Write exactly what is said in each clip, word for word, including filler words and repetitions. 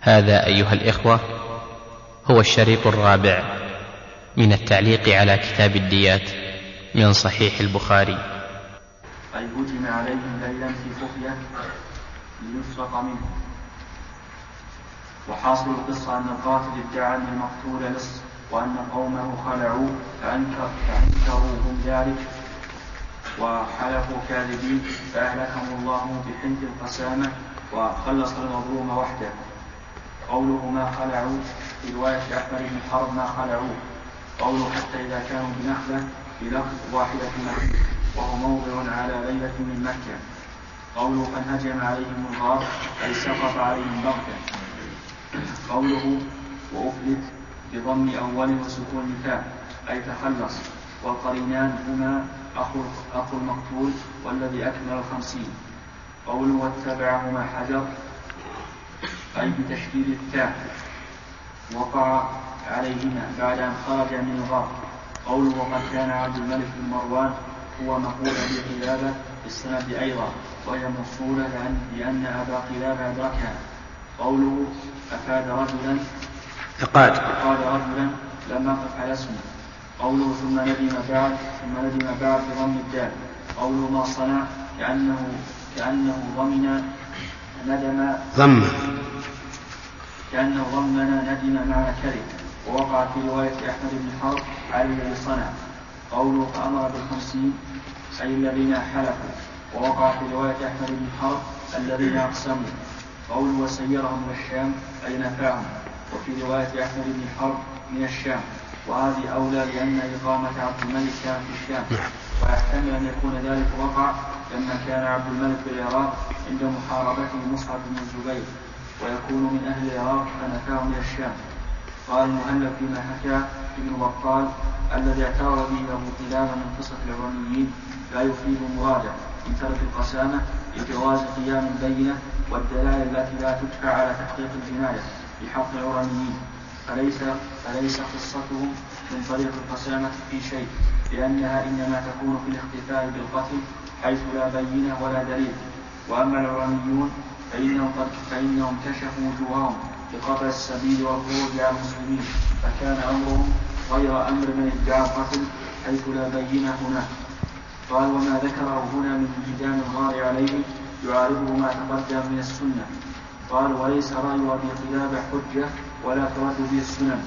هذا أيها الإخوة هو الشريط الرابع من التعليق على كتاب الديات من صحيح البخاري. أي هجم عليهم ليلا في خفية ليسرق منه. وحاصل القصة أن القاتل ادعى أن المقتول لص وأن قومه خلعوه فأنكر فأنكروا هم ذلك وحلفوا كاذبين فأهلكهم الله بحنث القسامة وخلص المظلوم وحده. قوله ما خلعوا في رواية أحمد بن حرب ما خلعوه. قوله حتى إذا كانوا بنخلة بلفظ واحدة نخل وهو موضع على ليلة من مكة. قوله فانهجم عليهم الغار أي سقط عليهم بغتة. قوله وأفلت بضم أول وسكون الفاء أي تخلص. والقرينان هما أخو, أخو المقتول والذي أكمل الخمسين. قوله واتبعهما حجر أي بتشديد التاء وقع عليهما بعد أن خرج من الغار. قوله وقد كان عبد الملك بن مروان هو مقول بقلابة السند أيضا وهي موصولة لأن, لأن أبا قلابة أدركها. قوله أفاد رجلا أقاد أقاد رجلا لم يقف على اسمه. قوله ثم ندم بعد ثم ندم بعد بضم الدال. قوله ما صنع كأنه كأنه ضمن ندم ضم كأنه ضمن ندم مع كره. ووقع في رواية أحمد بن حرب على الذي صنع. قوله فأمر بالخمسين أي الذين حلفوا. ووقع في رواية أحمد بن حرب الذين أقسموا. قوله وسيرهم من الشام أي نفعهم. وفي رواية أحمد بن حرب من الشام. وهذه أولى لأن إقامة عبد الملك كان في الشام ويحتمل أن يكون ذلك وقع لما كان عبد الملك بالعراق عند محاربته مصعب بن الزبير ويكون من أهل العراق فنفاه من الشام. قال المؤلف فيما حكى ابن بطال الذي اعترض به أبو قلابة من قصة العرانيين لا يفيد مراده من ترك القسامة لجواز قيام البينة والدلائل التي لا تدفع على تحقيق الجناية بحق العرانيين فليس, فليس قصتهم من طريق القسامة في شيء لأنها إنما تكون في الاختفاء بالقتل حيث لا بينة ولا دليل. وأما العرانيون فإنهم, فإنهم كشفوا وجوههم بقطع السبيل والخروج على المسلمين فكان أمرهم غير أمر من ادعى القتل حيث لا بينة هناك. قال وما ذكره هنا من انهدام الغار عليه يعارضه ما تقدم من السنة. قال وليس رأي أبي قلابة حجة ولا ترد به السنن.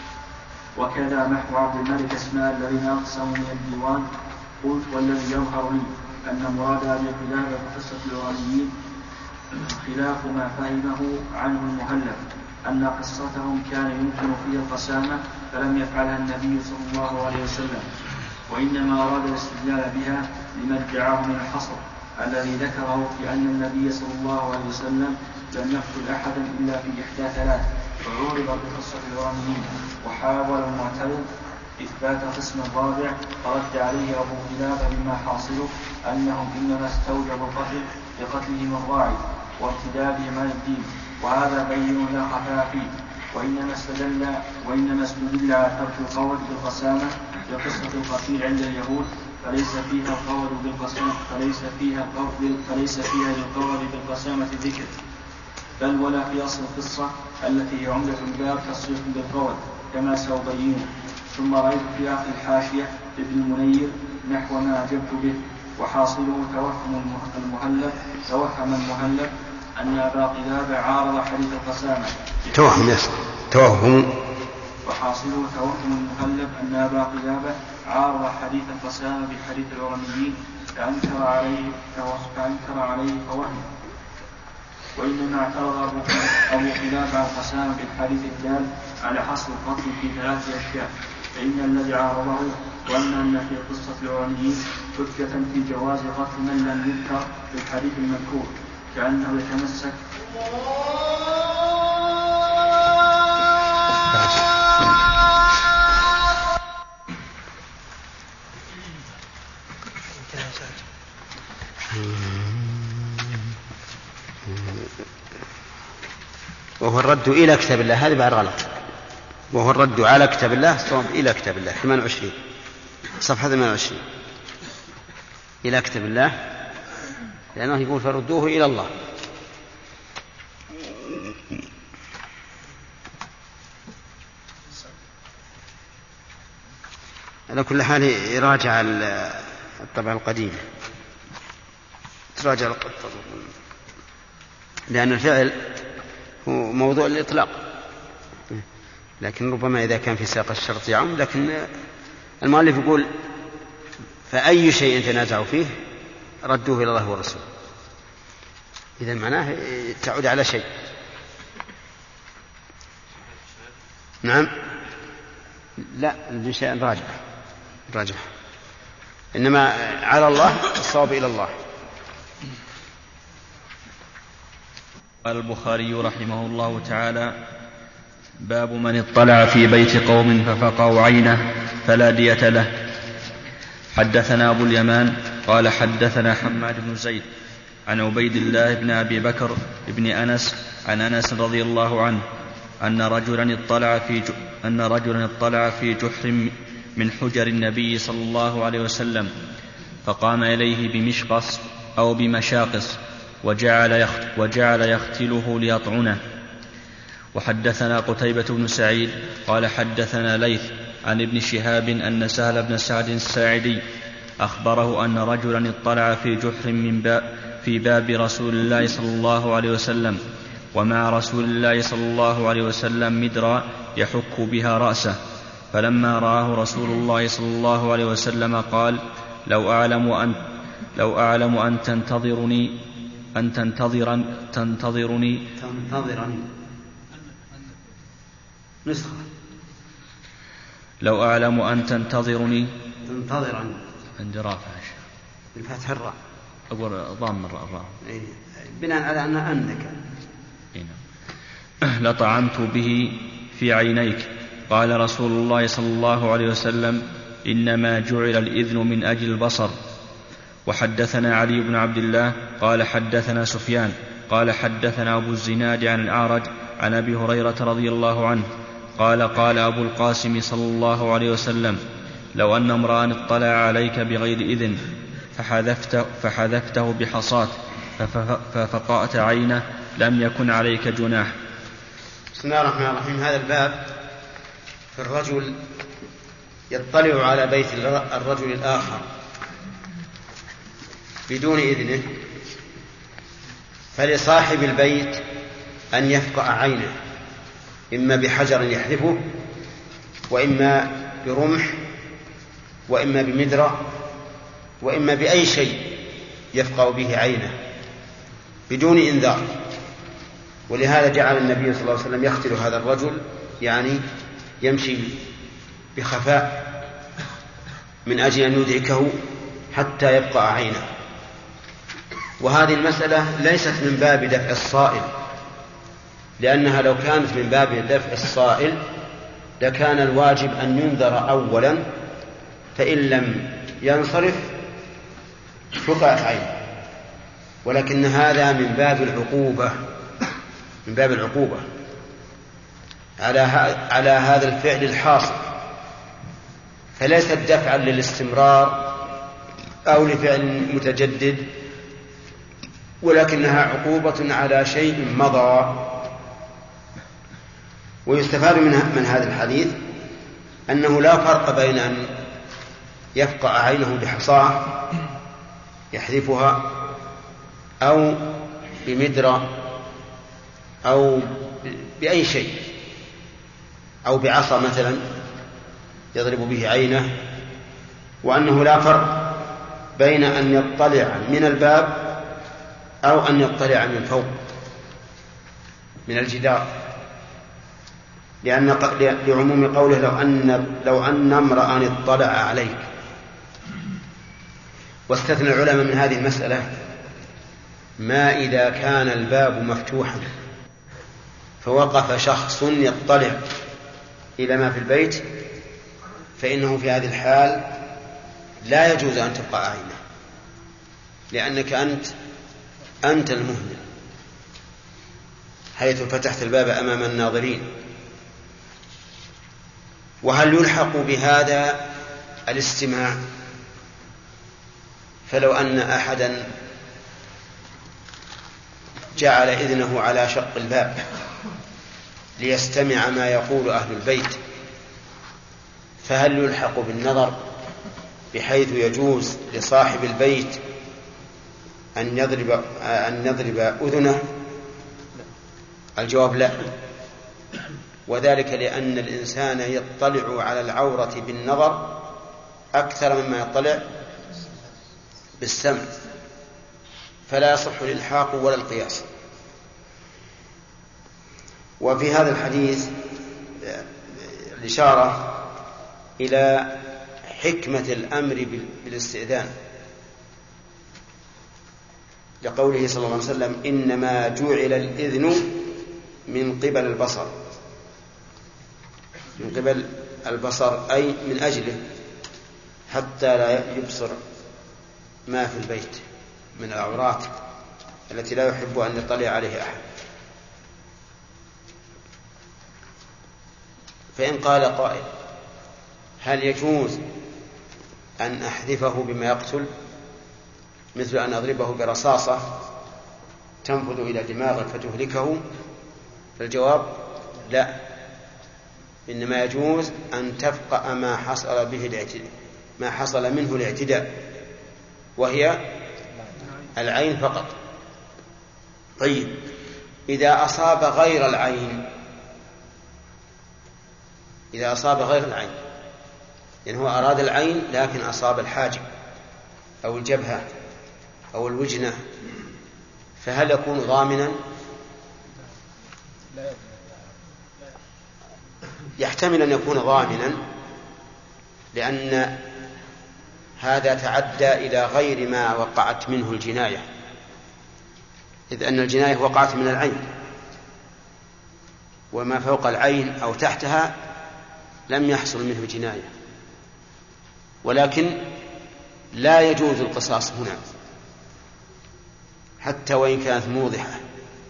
وكذا محو عبد الملك اسماء الذين أقسموا من الديوان. قلت والذي يظهر لي أن مراد أبي قلابة بقصة العرانيين خلاف ما فهمه عنه المهلب أن قصتهم كان يمكن فيها القسامة فلم يفعلها النبي صلى الله عليه وسلم وإنما أراد الاستدلال بها لما ادعاه من الحصر الذي ذكره في أن النبي صلى الله عليه وسلم لم يقتل أحدا إلا في إحدى ثلاث فعورض بقصة العرانيين. وحاول المعترض إثبات قسم الرابع فرد عليه أبو قلابة مما حاصله أنهم إنما استوجبوا القتل بقتلهم الراعي وارتدادهم عن الدين وهذا بين لا خفاء فيه. وإنما استدل وإنما استدل على ترك القول بالقسامة بقصة القتيل عند اليهود فليس فيها القول بالقسامة فليس فيها القول فليس فيها للقول بالقسامة ذكر بل ولا في أصل القصة التي هي عمدة الباب تصريح بالقول كما سأبينه. ثم رأيت في آخر الحاشية ابن المنير نحو ما أجبت به. وحاصله توهم المهلب توهم المهلب أن أبا قلابة عارض حديث القسامة توهم يسر توهم وحاصله توهم المهلب أن أبا قلابة عارض حديث القسامة بحديث العرانيين فأنكر عليه فأنكر عليه فوهم. وإنما اعترض أبو قلابة على القسامة بالحديث الدال على حصر القتل في ثلاث أشياء فإن الذي عارضه وأن أن في قصة العرانيين حجة في جواز قتل من لم يذكر في الحديث المذكور كأنه يتمسك وهو الرد إلى كتاب الله هذا بعد غلط وهو الرد على كتاب الله صواب إلى كتاب الله ثمانية وعشرين صفحة ثمانية وعشرين إلى كتاب الله لأنه يقول فردوه إلى الله. على كل حال يراجع الطبع القديم، تراجع الطبع، لأن الفعل هو موضوع الإطلاق، لكن ربما إذا كان في سياق الشرط يعم. لكن المؤلف يقول فأي شيء تنازعوا فيه ردوه إلى الله ورسوله، إذا معناه تعود على شيء. نعم، لا شيء راجع راجع، إنما على الله الصواب إلى الله. قال البخاري رحمه الله تعالى: باب من اطلع في بيت قوم ففقعوا عينه فلا دية له. حدثنا أبو اليمان قال حدثنا حماد بن زيد عن عبيد الله بن أبي بكر بن أنس عن أنس رضي الله عنه أن رجلا اطلع في أن رجلا اطلع في جحر من حجر النبي صلى الله عليه وسلم، فقام إليه بمشقص أو بمشاقص وجعل يخت وجعل يختله ليطعنه. وحدثنا قتيبة بن سعيد قال حدثنا ليث عن ابن شهاب أن سهل بن سعد الساعدي أخبره أن رجلا اطلع في جحر من باب في باب رسول الله صلى الله عليه وسلم، ومع رسول الله صلى الله عليه وسلم مدرا يحك بها رأسه، فلما رآه رسول الله صلى الله عليه وسلم قال: لو أعلم أن لو أعلم أن تنتظرني أن تنتظرن تنتظرني تنتظرني نسخة لو أعلم أن تنتظرني تنتظرني عند رافع الفتح الراء أقول ضام الراء بناء على أن أنك لطعمت به في عينيك. قال رسول الله صلى الله عليه وسلم: إنما جعل الإذن من أجل البصر. وحدثنا علي بن عبد الله قال حدثنا سفيان قال حدثنا أبو الزناد عن الأعرج عن أبي هريرة رضي الله عنه قال: قال أبو القاسم صلى الله عليه وسلم: لو أن امرأ اطلع عليك بغير إذن فحذفته, فحذفته بحصاة ففقأت عينه لم يكن عليك جناح. بسم الله الرحمن الرحيم. هذا الباب في الرجل يطلع على بيت الرجل الآخر بدون إذنه، فلصاحب البيت أن يفقع عينه إما بحجر يحذفه، وإما برمح، وإما بمدرة، وإما بأي شيء يفقع به عينه بدون إنذار. ولهذا جعل النبي صلى الله عليه وسلم يختل هذا الرجل، يعني يمشي بخفاء من أجل أن يدركه حتى يبقى عينه. وهذه المسألة ليست من باب دفع الصائل، لأنها لو كانت من باب دفع الصائل لكان الواجب أن ينذر أولا، فإن لم ينصرف فقعت عينه. ولكن هذا من باب العقوبة من باب العقوبة على على هذا الفعل الحاصل، فليست دفعا للاستمرار أو لفعل متجدد، ولكنها عقوبة على شيء مضى. ويستفاد من هذا الحديث أنه لا فرق بين أن يفقع عينه بحصاة يحذفها أو بمدرة أو بأي شيء أو بعصا مثلا يضرب به عينه، وأنه لا فرق بين أن يطلع من الباب أو أن يطلع من فوق من الجدار، لأن لعموم قوله لو أن لو أن امرأ اطلع عليك. واستثنى العلماء من هذه المسألة ما إذا كان الباب مفتوحا فوقف شخص يطلع إلى ما في البيت، فإنه في هذه الحال لا يجوز أن تبقى عينه، لأنك أنت أنت المهمل حيث فتحت الباب أمام الناظرين. وهل يلحق بهذا الاستماع؟ فلو أن أحدا جعل إذنه على شق الباب ليستمع ما يقول أهل البيت، فهل يلحق بالنظر بحيث يجوز لصاحب البيت أن يضرب أن يضرب أذنه؟ الجواب لا، وذلك لأن الإنسان يطلع على العورة بالنظر أكثر مما يطلع بالسمع، فلا يصح الإلحاق ولا القياس. وفي هذا الحديث الإشارة إلى حكمة الأمر بالاستئذان، لقوله صلى الله عليه وسلم: إنما جعل الإذن من قبل البصر، من قبل البصر أي من أجله، حتى لا يبصر ما في البيت من العورات التي لا يحب أن يطلع عليه أحد. فإن قال قائل: هل يجوز أن أحذفه بما يقتل، مثل أن أضربه برصاصة تنفذ إلى دماغه فتهلكه؟ فالجواب لا، إنما يجوز أن تفقأ ما حصل به الاعتداء، ما حصل منه الاعتداء، وهي العين فقط. طيب، إذا أصاب غير العين، إذا أصاب غير العين يعني هو أراد العين لكن أصاب الحاجب أو الجبهة أو الوجنة، فهل يكون ضامنا؟ يحتمل أن يكون ضامنا، لأن هذا تعدى إلى غير ما وقعت منه الجناية، إذ أن الجناية وقعت من العين، وما فوق العين أو تحتها لم يحصل منه جناية. ولكن لا يجوز القصاص هنا حتى وإن كانت موضحة،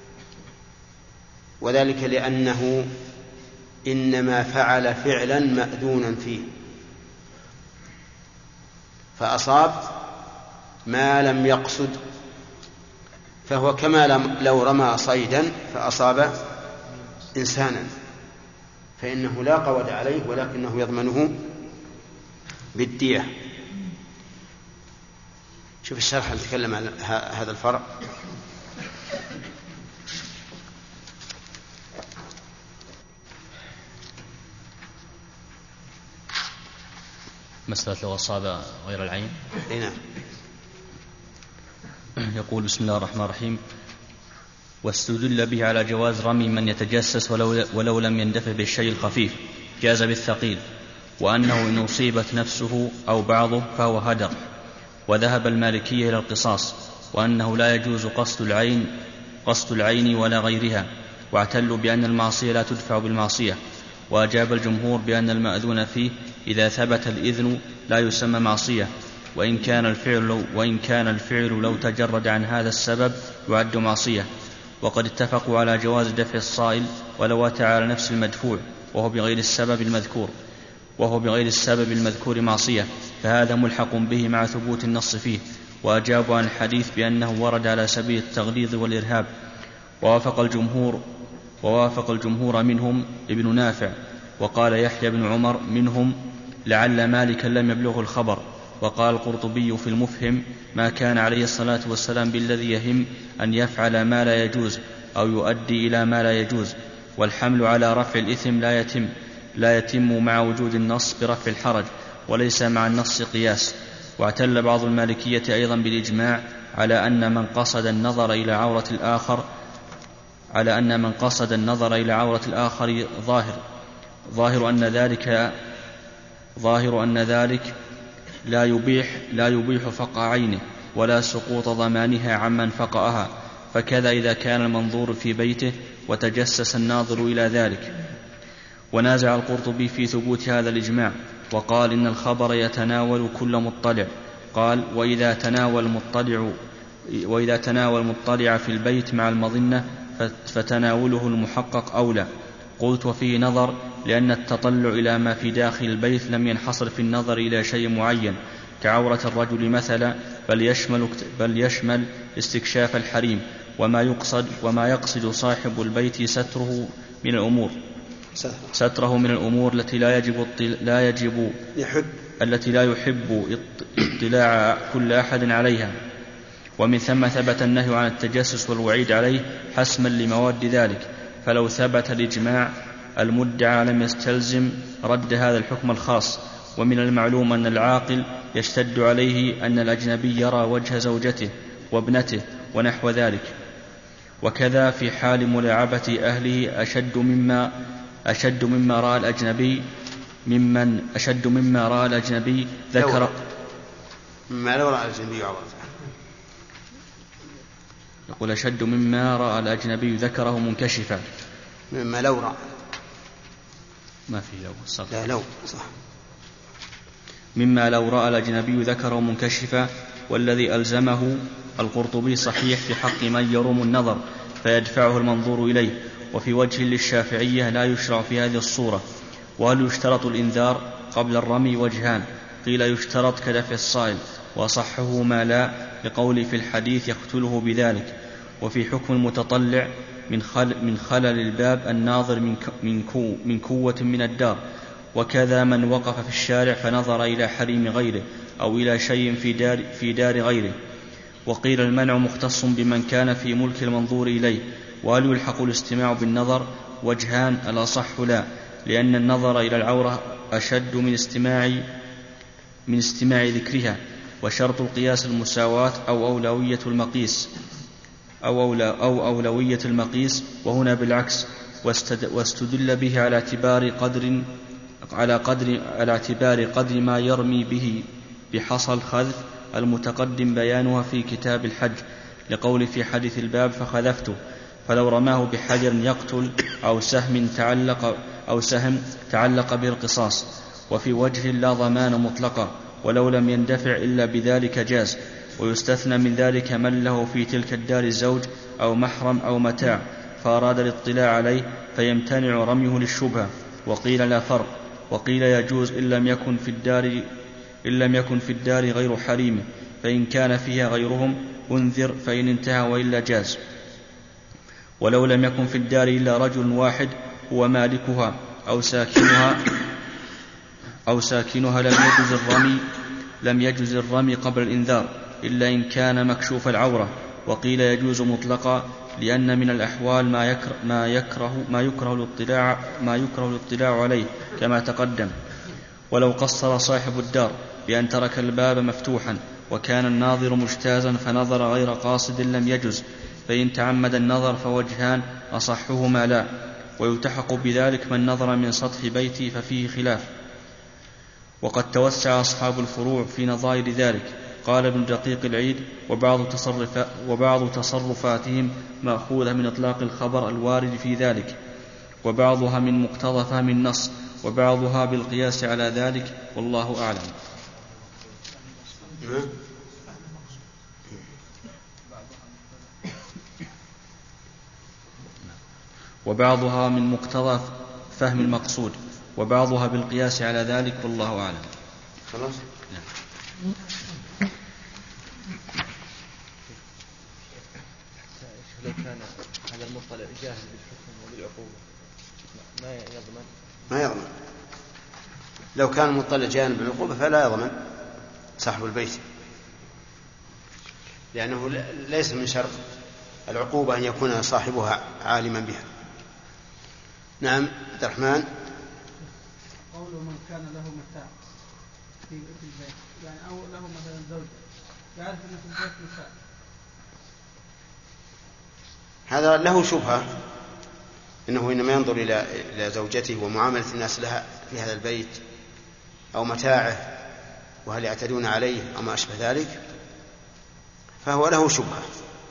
وذلك لأنه إنما فعل فعلا مأذونا فيه، فأصاب ما لم يقصد، فهو كما لو رمى صيدا فأصاب إنسانا، فإنه لا قود عليه ولكنه يضمنه بالدية. شوف الشرح نتكلم عن هذا الفرع. مسألة لو أصاب غير العين. نعم. يقول: بسم الله الرحمن الرحيم: واستدل به على جواز رمي من يتجسس ولو, ولو لم يندفع بالشيء الخفيف، جاز بالثقيل، وأنه إن أصيبت نفسه أو بعضه فهو هدر. وذهب المالكية إلى القصاص، وأنه لا يجوز قصد العين قصد العين ولا غيرها، واعتلوا بأن المعصية لا تدفع بالمعصية. وأجاب الجمهور بأن المأذون فيه إذا ثبت الإذن لا يسمى معصية، وإن كان الفعل لو, وإن كان الفعل لو تجرد عن هذا السبب يعد معصية. وقد اتفقوا على جواز دفع الصائل ولو أتى على نفس المدفوع وهو بغير السبب المذكور وهو بغير السبب المذكور معصية، فهذا ملحق به مع ثبوت النص فيه. وأجابوا عن الحديث بأنه ورد على سبيل التغليظ والإرهاب. ووافق الجمهور ووافق الجمهور منهم ابن نافع، وقال يحيى بن عمر منهم لعل مالكا لم يبلغه الخبر. وقال القرطبي في المفهم: ما كان عليه الصلاة والسلام بالذي يهم أن يفعل ما لا يجوز أو يؤدي إلى ما لا يجوز. والحمل على رفع الإثم لا يتم لا يتم مع وجود النص برفع الحرج، وليس مع النص قياس. واعتل بعض المالكية أيضا بالإجماع على أن من قصد النظر إلى عورة الآخر على أن من قصد النظر إلى عورة الآخر ظاهر ظاهر أن ذلك ظاهر أن ذلك لا يبيح لا يبيح فقع عينه ولا سقوط ضمانها عمن فقأها. فكذا إذا كان المنظور في بيته وتجسس الناظر إلى ذلك. ونازع القرطبي في ثبوت هذا الإجماع، وقال إن الخبر يتناول كل مطلع. قال: وإذا تناول المطلع وإذا تناول المطلع في البيت مع المظنة فتناوله المحقق أولى. قلت: وفيه نظر، لأن التطلع إلى ما في داخل البيت لم ينحصر في النظر إلى شيء معين كعورة الرجل مثلا، بل يشمل, بل يشمل استكشاف الحريم، وما يقصد, وما يقصد صاحب البيت ستره من الأمور ستره من الأمور التي لا يجب لا يجب يحب التي لا يحب اطلاع كل أحد عليها، ومن ثم ثبت النهي عن التجسس والوعيد عليه حسما لمواد ذلك. فلو ثبت الإجماع المدعى لم يستلزم رد هذا الحكم الخاص. ومن المعلوم أن العاقل يشتد عليه أن الأجنبي يرى وجه زوجته وابنته ونحو ذلك، وكذا في حال ملاعبة أهله أشد مما أشد مما رأى الأجنبي ممن أشد مما رأى الأجنبي ذكر مما لو رأى الأجنبي عورته، يقول أشد مما رأى الأجنبي ذكره منكشفا، مما لو رأى ما في لو صح. لا لو صح. مما لو رأى الأجنبي ذكره منكشفا، والذي ألزمه القرطبي صحيح في حق من يروم النظر فيدفعه المنظور إليه. وفي وجه للشافعية لا يشرع في هذه الصورة. وهل يشترط الإنذار قبل الرمي؟ وجهان، قيل يشترط كدفع الصائل، وصحه ما لا لقول في الحديث يقتله بذلك. وفي حكم المتطلع من, خل من خلل الباب الناظر من, من, كو من كوة من الدار، وكذا من وقف في الشارع فنظر إلى حريم غيره أو إلى شيء في دار, في دار غيره. وقيل المنع مختص بمن كان في ملك المنظور إليه. وهل يلحق الاستماع بالنظر؟ وجهان، الأصح لا، لأن النظر إلى العورة أشد من استماع من استماع ذكرها. وشرط القياس المساواة أو أولوية المقيس أو, أولى أو أولوية المقيس، وهنا بالعكس. واستدل به على اعتبار قدر على قدر على اعتبار قدر ما يرمي به بحصى الخذف المتقدم بيانها في كتاب الحج، لقول في حديث الباب فخذفته. فلو رماه بحجر يقتل أو سهم تعلق أو سهم تعلق به القصاص. وفي وجه لا ضمان مطلقا، ولو لم يندفع إلا بذلك جاز. ويستثنى من ذلك من له في تلك الدار الزوج أو محرم أو متاع فأراد الاطلاع عليه فيمتنع رميه للشبهة. وقيل لا فرق. وقيل يجوز إن لم يكن في الدار إن لم يكن في الدار غير حريمه، فإن كان فيها غيرهم أنذر فإن انتهى وإلا جاز. ولو لم يكن في الدار إلا رجل واحد هو مالكها أو ساكنها أو ساكنها لم يجوز الرمي لم يجوز الرمي قبل الإنذار إلا إن كان مكشوف العورة. وقيل يجوز مطلقا، لأن من الأحوال ما يكره ما يكره ما يكره الاطلاع ما يكره الاطلاع عليه كما تقدم. ولو قصر صاحب الدار بأن ترك الباب مفتوحا وكان الناظر مجتازا فنظر غير قاصد لم يجز. فإن تعمد النظر فوجهان، أصحهما لا. ويلتحق بذلك من نظر من سطح بيتي ففيه خلاف. وقد توسع أصحاب الفروع في نظائر ذلك. قال ابن دقيق العيد: وبعض, تصرف وبعض تصرفاتهم مأخوذة من إطلاق الخبر الوارد في ذلك، وبعضها من مقتضى فهم النص، وبعضها بالقياس على ذلك، والله أعلم. وبعضها من مقتضى فهم المقصود، وبعضها بالقياس على ذلك، والله أعلم. خلاص. نعم. لو كان هذا المطلع جاهل بالحكم وبالعقوبة ما يضمن؟ ما يضمن. لو كان المطلع جاهل بالعقوبة فلا يضمن صاحب البيت، لأنه ليس من شرط العقوبة أن يكون صاحبها عالما بها. نعم. عبد الرحمن. قول من كان له متاع في البيت، يعني أو له مثلا زوج يعرف أن في البيت متاع، هذا له شبهة إنه إنما ينظر إلى إلى زوجته ومعاملة الناس لها في هذا البيت أو متاعه وهل يعتدون عليه أو ما أشبه ذلك، فهو له شبهة.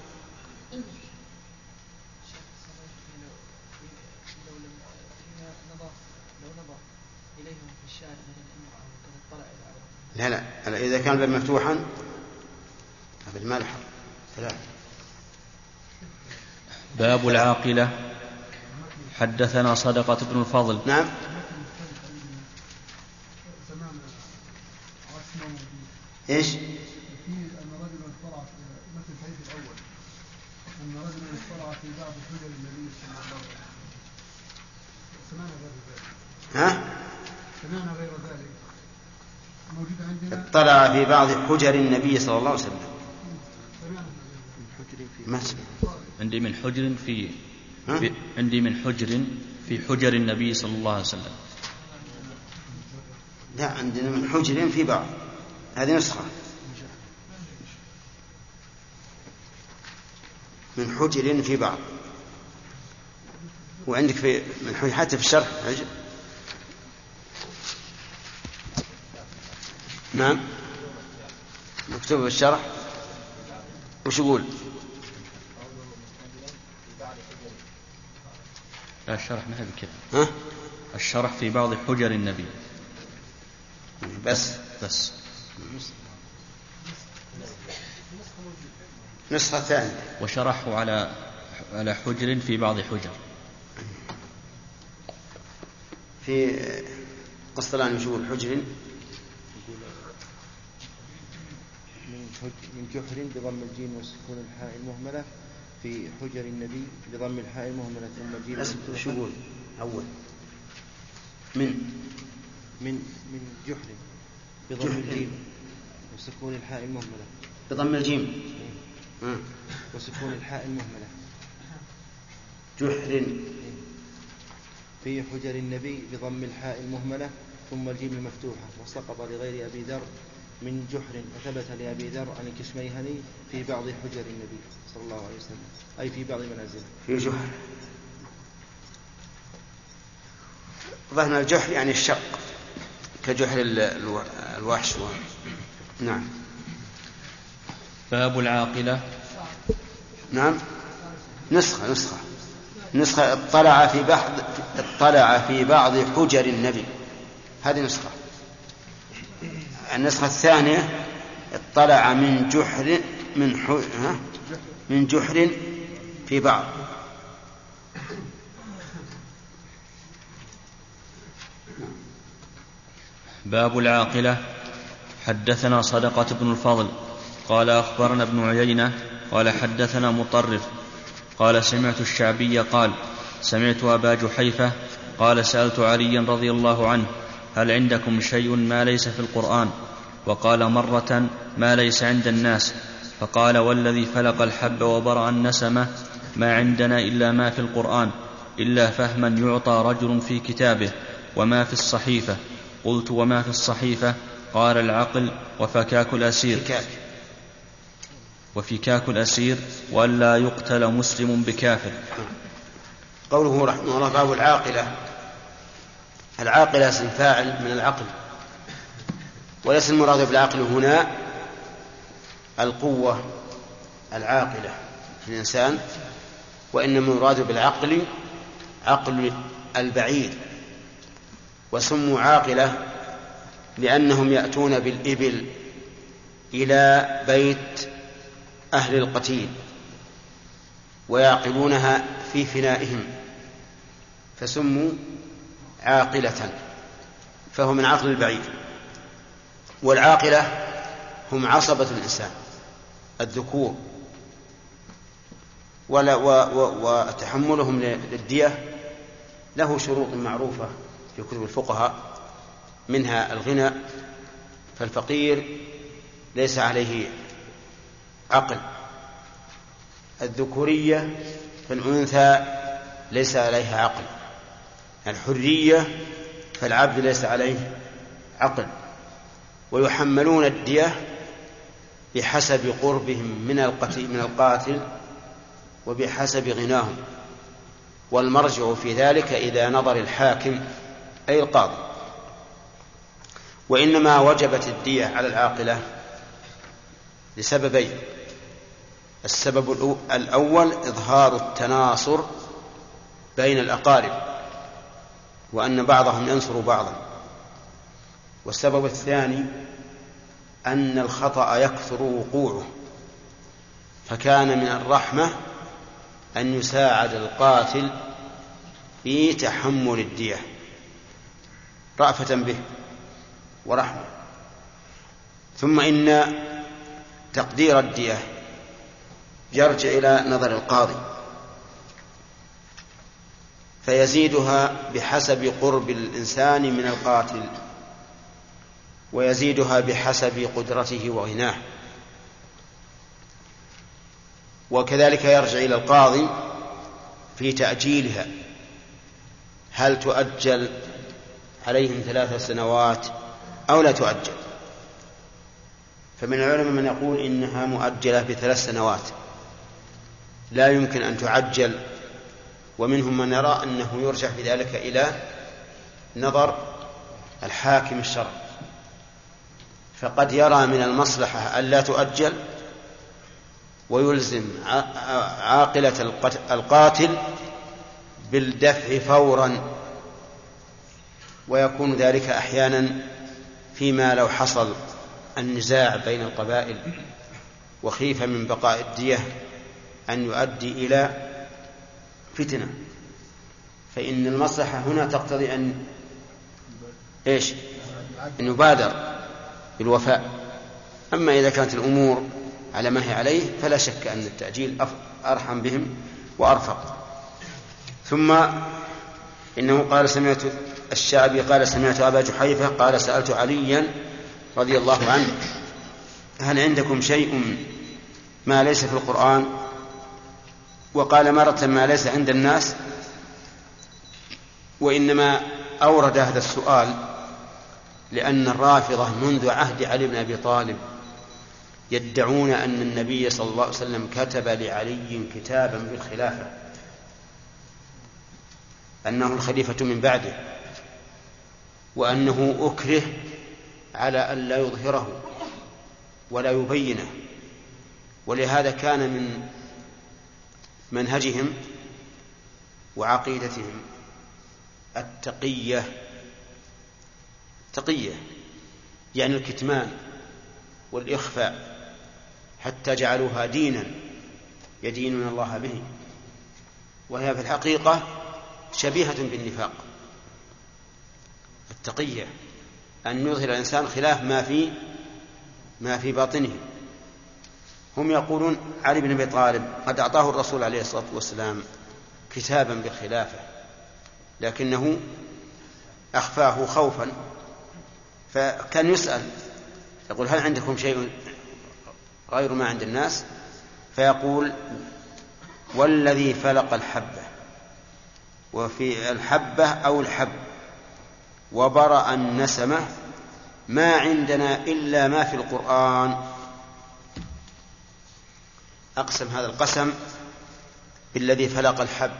لا لا إذا كان الباب مفتوحا ففي الملح ثلاث. باب العاقلة. حدثنا صدقة بن الفضل. نعم. إيش؟ أن رجلا اصطلع في مثل الحديث الأول أن رجلا اصطلع في بعض حجر النبي صلى الله عليه وسلم. سمعنا ذلك اطلع في بعض حجر النبي صلى الله عليه وسلم. عندي من حجر في, في عندي من حجر في حجر النبي صلى الله عليه وسلم. لا، عندنا من حجر في بعض، هذه نسخة من حجر في بعض. وعندك في من حجر حتى في الشرح حجر. نعم مكتوب في الشرح. وش يقول؟ لا الشرح ما هي بكذا. ها؟ الشرح في بعض حجر النبي بس بس نسخة ثانية. وشرحوا على على حجر في بعض حجر. في قسطلاني وش يقول؟ حجر من جحر بضم الجيم وسكون الحاء المهملة في حجر النبي بضم الحاء المهملة ثم الجيم. شو يقول أول؟ من من من جحر بضم الجيم وسكون الحاء المهملة. بضم الجيم إيه؟ وسكون الحاء المهملة. جحر في حجر النبي بضم الحاء المهملة ثم الجيم المفتوحة. وسقط لغير أبي ذر من جحر وثبت لأبي ذر عن الكشميهني في بعض حجر النبي صلى الله عليه وسلم، أي في بعض منازله. في جحر ظهر الجحر يعني الشق كجحر الوحش. نعم. باب العاقلة. نعم نسخة نسخة نسخة اطلع في بعض اطلع في بعض حجر النبي، هذه نسخة. النسخة الثانية اطلع من جحر من ها من جحر في بعض. باب العاقلة. حدثنا صدقة بن الفضل قال أخبرنا ابن عيينة قال حدثنا مطرف قال سمعت الشعبي قال سمعت أبا جحيفة قال سألت عليا رضي الله عنه هل عندكم شيء ما ليس في القرآن؟ وقال مرة ما ليس عند الناس. فقال والذي فلق الحب وبرأ النسمة ما عندنا إلا ما في القرآن إلا فهما يعطى رجل في كتابه وما في الصحيفة. قلت وما في الصحيفة؟ قال العقل وفكاك الأسير وفكاك الأسير وألا يقتل مسلم بكافر. قوله رحمه الله باب العاقلة. العاقلة اسم فاعل من العقل، وليس المراد بالعقل هنا القوة العاقلة في الإنسان، وإنما المراد بالعقل عقل البعيد. وسموا عاقلة لأنهم يأتون بالإبل إلى بيت أهل القتيل ويعقلونها في فنائهم فسموا عاقلة، فهو من عقل البعيد. والعاقلة هم عصبة الإنسان الذكور، ولا وتحملهم للدية له شروط معروفة في كتب الفقهاء، منها الغنى، فالفقير ليس عليه عقل. الذكورية فالأنثى ليس عليها عقل. الحرية فالعبد ليس عليه عقل. ويحملون الدية بحسب قربهم من القتيل من القاتل وبحسب غناهم، والمرجع في ذلك إذا نظر الحاكم أي القاضي. وإنما وجبت الدية على العاقلة لسببين: السبب الأول إظهار التناصر بين الأقارب وأن بعضهم ينصر بعضا، والسبب الثاني أن الخطأ يكثر وقوعه، فكان من الرحمة أن يساعد القاتل في تحمل الدية رأفة به ورحمة. ثم إن تقدير الدية يرجع إلى نظر القاضي فيزيدها بحسب قرب الإنسان من القاتل. ويزيدها بحسب قدرته وغناه. وكذلك يرجع إلى القاضي في تأجيلها، هل تؤجل عليهم ثلاث سنوات أو لا تؤجل؟ فمن العلماء من يقول إنها مؤجلة بثلاث سنوات لا يمكن أن تعجل، ومنهم من يرى أنه يرجع في ذلك إلى نظر الحاكم الشرعي، فقد يرى من المصلحة ألا تؤجل ويلزم عاقلة القاتل بالدفع فورا، ويكون ذلك أحيانا فيما لو حصل النزاع بين القبائل وخيف من بقاء الدية أن يؤدي إلى فتنة، فإن المصلحة هنا تقتضي أن إيش؟ أن يبادر بالوفاء. أما إذا كانت الأمور على ما هي عليه فلا شك أن التأجيل أرحم بهم وأرفق. ثم إنه قال سمعت الشعبي قال سمعت أبا جحيفة قال سألت عليا رضي الله عنه هل عندكم شيء ما ليس في القرآن؟ وقال مرة ما ليس عند الناس. وإنما أورد هذا السؤال لأن الرافضة منذ عهد علي بن أبي طالب يدعون أن النبي صلى الله عليه وسلم كتب لعلي كتابا بالخلافة، أنه الخليفة من بعده، وأنه أكره على أن لا يظهره ولا يبينه. ولهذا كان من منهجهم وعقيدتهم التقية، تقية يعني الكتمان والإخفاء، حتى جعلوها دينا يدينون الله به، وهي في الحقيقة شبيهة بالنفاق. التقية أن يظهر الإنسان خلاف ما في ما في باطنه. هم يقولون علي بن أبي طالب قد أعطاه الرسول عليه الصلاة والسلام كتابا بالخلافة لكنه أخفاه خوفا، فكان يسأل يقول هل عندكم شيء غير ما عند الناس؟ فيقول والذي فلق الحبة، وفي الحبة أو الحب، وبرأ النسمة، ما عندنا إلا ما في القرآن. أقسم هذا القسم بالذي فلق الحب.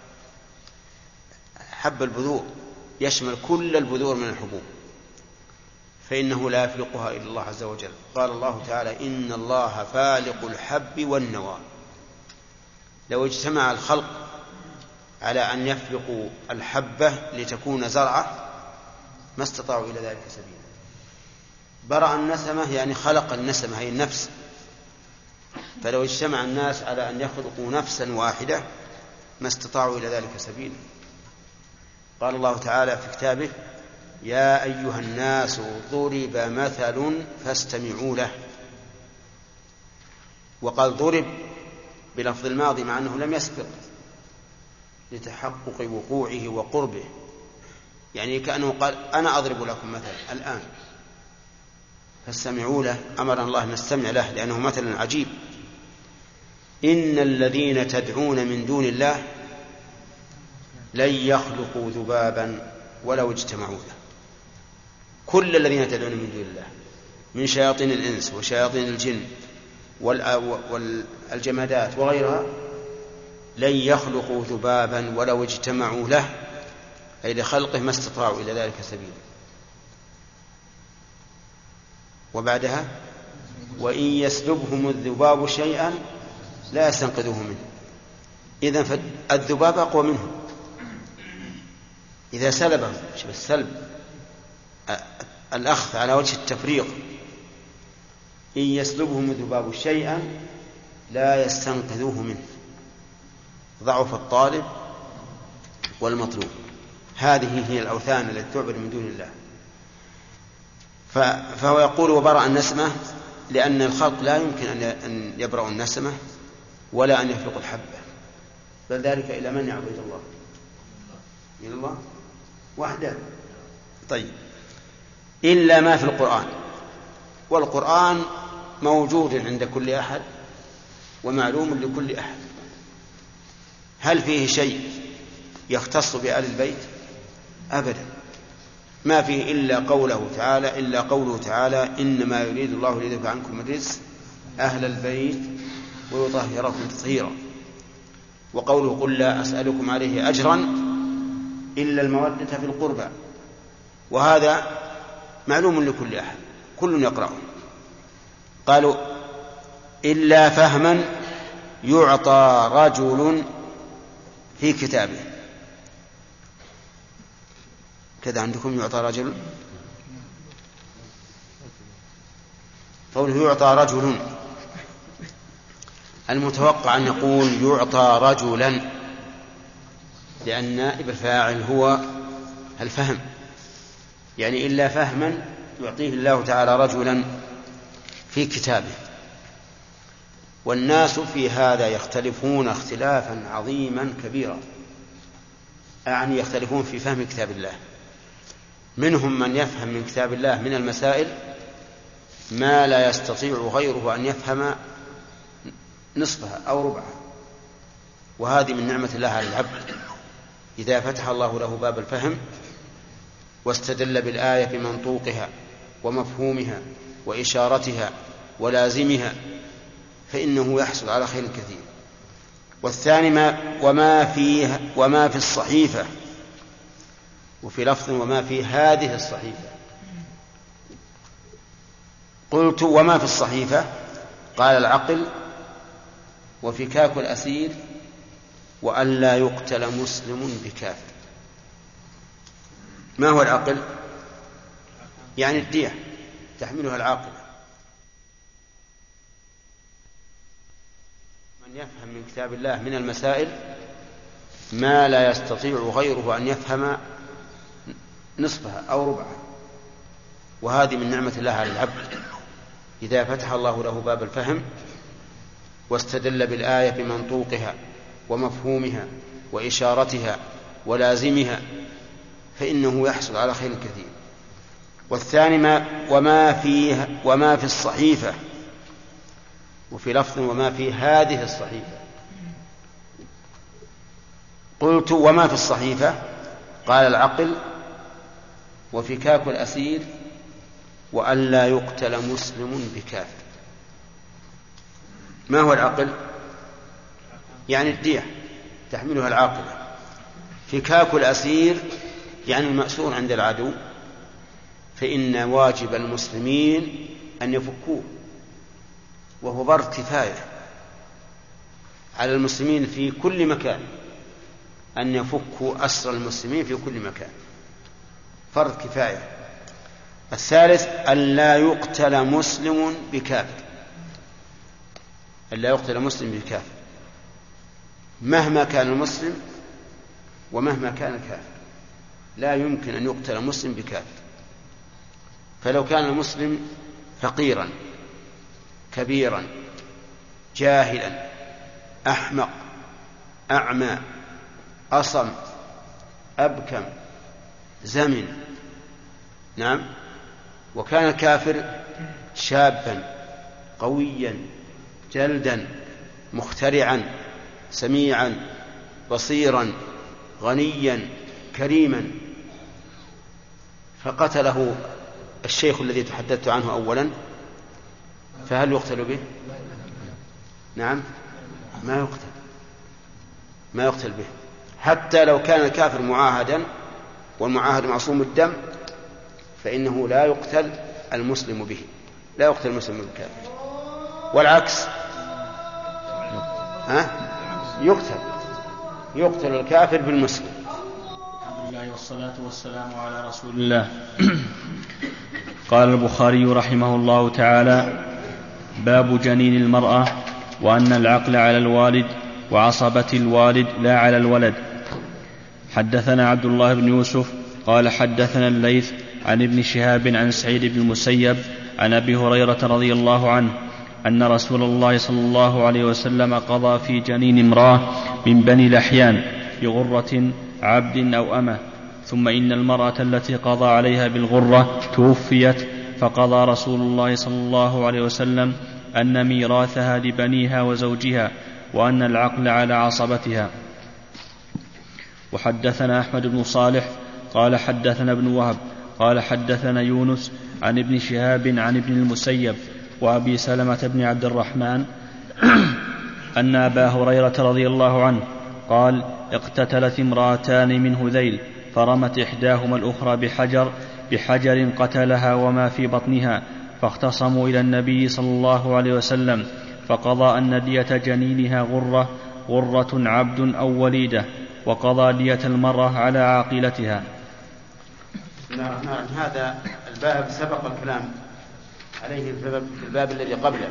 حب البذور يشمل كل البذور من الحبوب، فإنه لا يفلقها إلا الله عز وجل. قال الله تعالى إن الله فالق الحب والنوى. لو اجتمع الخلق على أن يفلقوا الحبة لتكون زرعة ما استطاعوا إلى ذلك سبيلا. برأ النسمة يعني خلق النسمة هي النفس، فلو اجتمع الناس على أن يخلقوا نفسا واحدة ما استطاعوا إلى ذلك سبيلا. قال الله تعالى في كتابه يا أيها الناس ضرب مثل فاستمعوا له. وقال ضرب بلفظ الماضي مع أنه لم يسبق لتحقق وقوعه وقربه، يعني كأنه قال أنا أضرب لكم مثلا الآن، فاستمعوا له. أمر الله أن نستمع له لأنه مثل عجيب. إن الذين تدعون من دون الله لن يخلقوا ذبابا ولو اجتمعوا له. كل الذين تدعون من دون الله من شياطين الإنس وشياطين الجن والجمادات وغيرها لن يخلقوا ذبابا ولو اجتمعوا له، أي لخلقه ما استطاعوا إلى ذلك سبيلا. وبعدها وإن يسلبهم الذباب شيئا لا يستنقذوه منه. إذن فالذباب أقوى منه إذا سلبهم. شوف السلب الأخذ على وجه التفريق. إن يسلبهم الذباب شيئا لا يستنقذوه منه. ضعف الطالب والمطلوب. هذه هي الأوثان التي تعبد من دون الله. فهو يقول وبرأ النسمة لأن الخلق لا يمكن أن يبرأ النسمة ولا أن يفلق الحبة، بل ذلك إلى من يعبد الله؟ إلى الله وحده. طيب إلا ما في القرآن، والقرآن موجود عند كل أحد ومعلوم لكل أحد. هل فيه شيء يختص بآل البيت؟ أبدا، ما فيه إلا قوله تعالى إلا قوله تعالى إنما يريد الله ليذهب عنكم الرجس أهل البيت ويطهركم تطهيرا، وقوله قل لا أسألكم عليه أجرا إلا المودة في القربى، وهذا معلوم لكل أحد كل يقرأه. قالوا إلا فهما يعطى رجل في كتابه، كذا عندكم يعطى رجل، قوله يعطى رجل المتوقع أن يقول يعطى رجلا، لأن نائب الفاعل هو الفهم، يعني إلا فهما يعطيه الله تعالى رجلا في كتابه. والناس في هذا يختلفون اختلافا عظيما كبيرا، أعني يختلفون في فهم كتاب الله. منهم من يفهم من كتاب الله من المسائل ما لا يستطيع غيره أن يفهم نصفها أو ربعها، وهذه من نعمة الله على العبد إذا فتح الله له باب الفهم واستدل بالآية بمنطوقها ومفهومها وإشارتها ولازمها، فإنه يحصل على خير كثير. والثاني ما وما فيه وما في الصحيفة، وفي لفظ وما في هذه الصحيفة. قلت وما في الصحيفة؟ قال العقل وفكاك الأسير وأن لا يقتل مسلم بكافر. ما هو العقل؟ يعني الدية تحملها العاقل. من يفهم من كتاب الله من المسائل ما لا يستطيع غيره أن يفهم نصفها أو ربعها، وهذه من نعمة الله على العبد إذا فتح الله له باب الفهم واستدل بالآية بمنطوقها ومفهومها وإشارتها ولازمها، فإنه يحصل على خير كثير. والثاني ما وما فيه وما في الصحيفة، وفي لفظ وما في هذه الصحيفة. قلت وما في الصحيفة؟ قال العقل وفكاك الأسير وأن لا يقتل مسلم بكافر. ما هو العقل؟ يعني الدية تحملها العاقلة. فكاك الأسير يعني المأسور عند العدو، فإن واجب المسلمين أن يفكوه، وهو فرض كفاية على المسلمين في كل مكان أن يفكوا أسر المسلمين في كل مكان، فرض كفاية. الثالث أن لا يقتل مسلم بكافر، أن لا يقتل مسلم بكافر مهما كان المسلم ومهما كان الكافر، لا يمكن أن يقتل مسلم بكافر. فلو كان المسلم فقيرا كبيرا جاهلا أحمق أعمى أصم أبكم زمن، نعم، وكان الكافر شابا قويا جلدا مخترعا سميعا بصيرا غنيا كريما، فقتله الشيخ الذي تحدثت عنه أولا، فهل يقتل به؟ نعم، ما يقتل ما يقتل به، حتى لو كان الكافر معاهدا، والمعاهد معصوم الدم، فإنه لا يقتل المسلم به، لا يقتل المسلم بالكافر. والعكس ها؟ يقتل يقتل الكافر بالمسلم. الحمد لله والصلاة والسلام على رسول الله. قال البخاري رحمه الله تعالى: باب جنين المرأة، وأن العقل على الوالد وعصبة الوالد لا على الولد. حدثنا عبد الله بن يوسف قال حدثنا الليث عن ابن شهاب عن سعيد بن المسيب عن أبي هريرة رضي الله عنه أن رسول الله صلى الله عليه وسلم قضى في جنين امرأة من بني لحيان بغرة عبد أو أمة، ثم إن المرأة التي قضى عليها بالغرة توفيت، فقضى رسول الله صلى الله عليه وسلم أن ميراثها لبنيها وزوجها، وأن العقل على عصبتها. وحدثنا أحمد بن صالح قال حدثنا ابن وهب قال حدثنا يونس عن ابن شهاب عن ابن المسيب وأبي سلمة بن عبد الرحمن أن أبا هريرة رضي الله عنه قال: اقتتلت امرأتان من هذيل، فرمت إحداهما الأخرى بحجر بحجر قتلها وما في بطنها، فاختصموا إلى النبي صلى الله عليه وسلم، فقضى أن دية جنينها غرة غرة عبد أو وليدة، وقضى دية المرأة على عاقلتها. نعم، هذا الباب سبق الكلام عليه في الباب الذي قبله.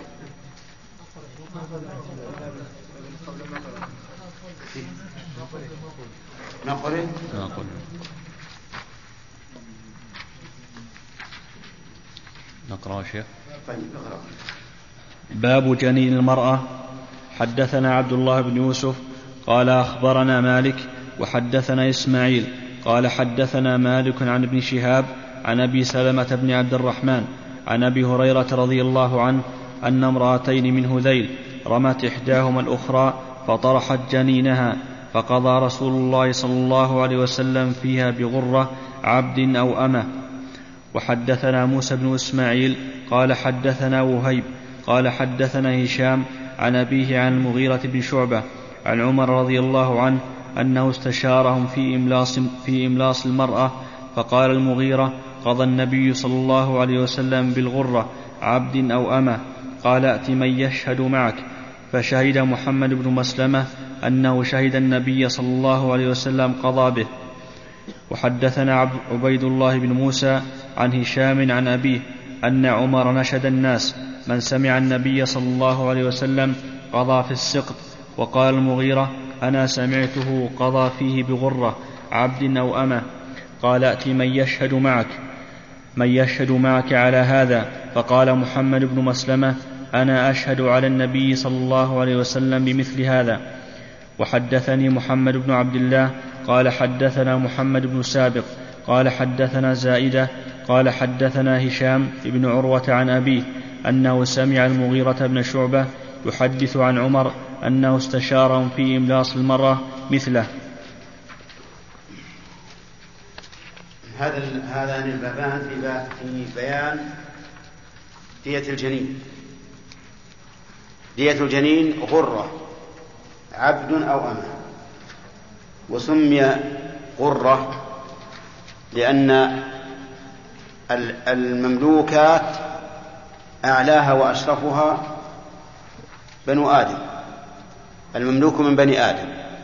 نقرأ نقرأ شيخ. طيب نقرأ. باب جنين المرأة. حدثنا عبد الله بن يوسف قال أخبرنا مالك وحدثنا إسماعيل قال حدثنا مالك عن ابن شهاب عن أبي سلمة بن عبد الرحمن عن أبي هريرة رضي الله عنه أن امرأتين من هذيل رمت إحداهما الأخرى فطرحت جنينها، فقضى رسول الله صلى الله عليه وسلم فيها بغرة عبد أو أمة. وحدثنا موسى بن إسماعيل قال حدثنا وهيب قال حدثنا هشام عن أبيه عن المغيرة بن شعبة عن عمر رضي الله عنه أنه استشارهم في إملاص, في إملاص المرأة، فقال المغيرة: قضى النبي صلى الله عليه وسلم بالغرة عبد أو أمة. قال: أت من يشهد معك. فشهد محمد بن مسلمة أنه شهد النبي صلى الله عليه وسلم قضى به. وحدثنا عبيد الله بن موسى عن هشام عن أبيه أن عمر نشد الناس: من سمع النبي صلى الله عليه وسلم قضى في السقط. وقال المغيرة: أنا سمعته قضى فيه بغرة عبد أو أمة. قال: أت من يشهد معك من يشهد معك على هذا. فقال محمد بن مسلمة: أنا أشهد على النبي صلى الله عليه وسلم بمثل هذا. وحدثني محمد بن عبد الله قال حدثنا محمد بن سابق قال حدثنا زائدة قال حدثنا هشام بن عروة عن أبيه أنه سمع المغيرة بن شعبة يحدث عن عمر أنه استشارهم في إملاص المرأة مثله. هذا هذان البابان في بيان دية الجنين. دية الجنين غرة عبد أو أمة، وسمي غرة لأن المملوكات أعلاها وأشرفها بنو آدم، المملوك من بني آدم،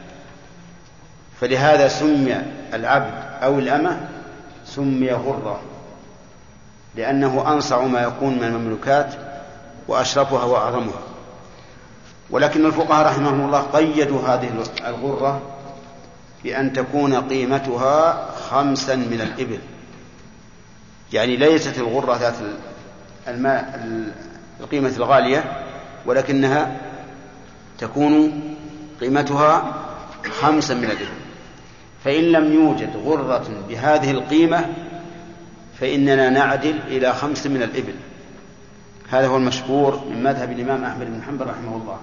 فلهذا سمي العبد أو الأمة سمي غرة، لأنه أنصع ما يكون من المملوكات وأشرفها وأعظمها. ولكن الفقهاء رحمهم الله قيدوا هذه الغرة بأن تكون قيمتها خمسا من الإبل، يعني ليست الغرة ذات الماء القيمة الغالية، ولكنها تكون قيمتها خمسا من الإبل. فإن لم يوجد غرة بهذه القيمة فإننا نعدل إلى خمس من الإبل. هذا هو المشهور من مذهب الإمام أحمد بن حنبل رحمه الله.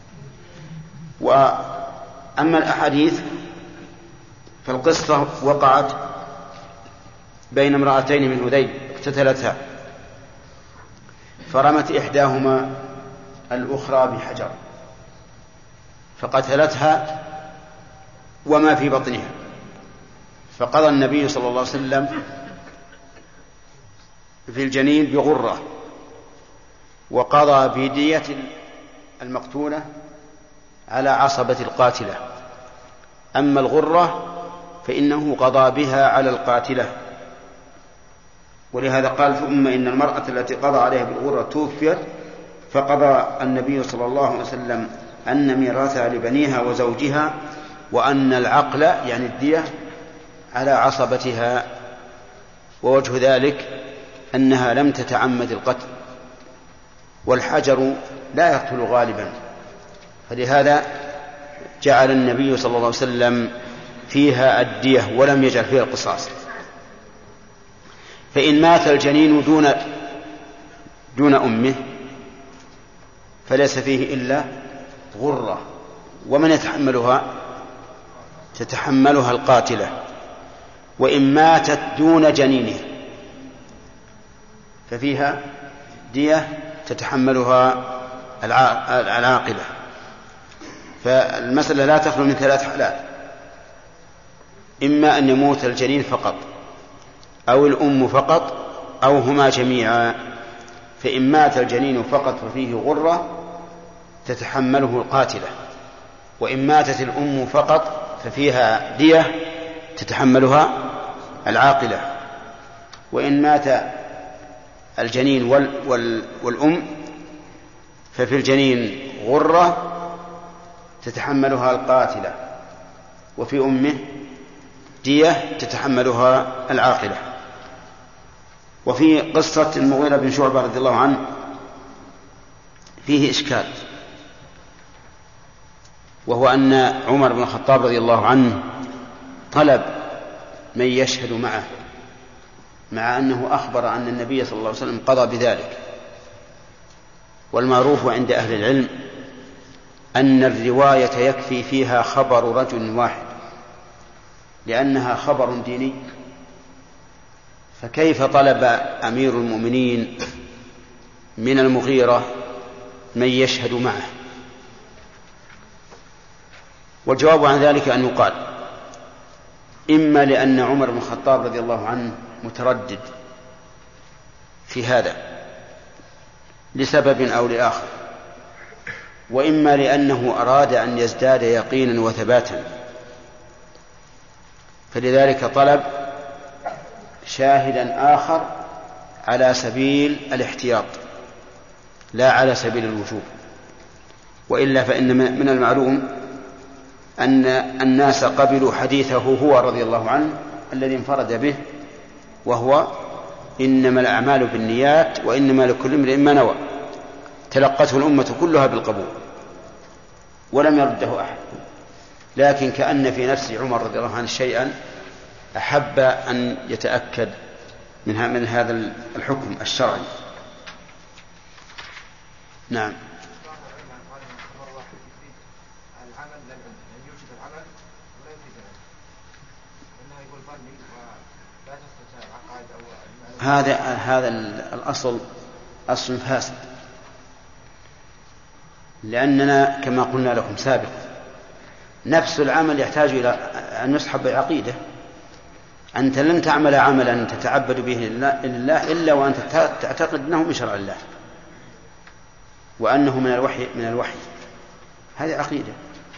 وأما الأحاديث فالقصة وقعت بين امرأتين من هذيل اقتتلتها، فرمت إحداهما الأخرى بحجر فقتلتها وما في بطنها، فقضى النبي صلى الله عليه وسلم في الجنين بغرة، وقضى بدية المقتولة على عصبة القاتلة. أما الغرة فإنه قضى بها على القاتلة. ولهذا قال: ثم إن المرأة التي قضى عليها بالغرة توفيت، فقضى النبي صلى الله عليه وسلم أن ميراثها لبنيها وزوجها، وأن العقل يعني الدية على عصبتها. ووجه ذلك أنها لم تتعمد القتل، والحجر لا يقتل غالبا، فلهذا جعل النبي صلى الله عليه وسلم فيها الدية ولم يجعل فيها القصاص. فإن مات الجنين دون دون أمه فليس فيه إلا غرة، ومن يتحملها؟ تتحملها القاتلة. وإن ماتت دون جنينه ففيها دية تتحملها العاقلة. فالمسألة لا تخلو من ثلاث حالات: إما أن يموت الجنين فقط، أو الأم فقط، أو هما جميعا. فإن مات الجنين فقط ففيه غرة تتحمله القاتلة، وإن ماتت الأم فقط ففيها دية تتحملها العاقلة، وإن مات الجنين وال وال والأم ففي الجنين غرة تتحملها القاتلة، وفي أمه دية تتحملها العاقلة. وفي قصة المغيرة بن شعبة رضي الله عنه فيه إشكال، وهو أن عمر بن الخطاب رضي الله عنه طلب من يشهد معه، مع أنه أخبر أن النبي صلى الله عليه وسلم قضى بذلك. والمعروف عند أهل العلم أن الرواية يكفي فيها خبر رجل واحد، لأنها خبر ديني. فكيف طلب أمير المؤمنين من المغيرة من يشهد معه؟ والجواب عن ذلك أن يقال: إما لأن عمر بن الخطاب رضي الله عنه متردد في هذا لسبب أو لآخر، وإما لأنه أراد أن يزداد يقينا وثباتا، فلذلك طلب شاهدا آخر على سبيل الاحتياط لا على سبيل الوجوب. وإلا فإن من المعلوم أن الناس قبلوا حديثه هو رضي الله عنه الذي انفرد به، وهو إنما الأعمال بالنيات وإنما لكل امرئ ما نوى. تلقته الأمة كلها بالقبول ولم يرده أحد، لكن كأن في نفس عمر رضي الله عنه شيئا أحب أن يتأكد من هذا الحكم الشرعي. نعم. هذا هذا الأصل أصل فاسد، لأننا كما قلنا لكم سابقا نفس العمل يحتاج إلى أن يصحب بعقيدة. أنت لن تعمل عملا تتعبد به لله إلا وأنت تعتقد أنه من شرع الله وأنه من الوحي من الوحي هذه عقيدة.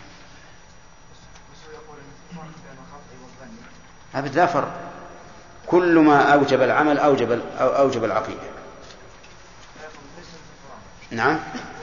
هذا لا فرق، كل ما أوجب العمل أوجب أو أوجب العقيدة. نعم.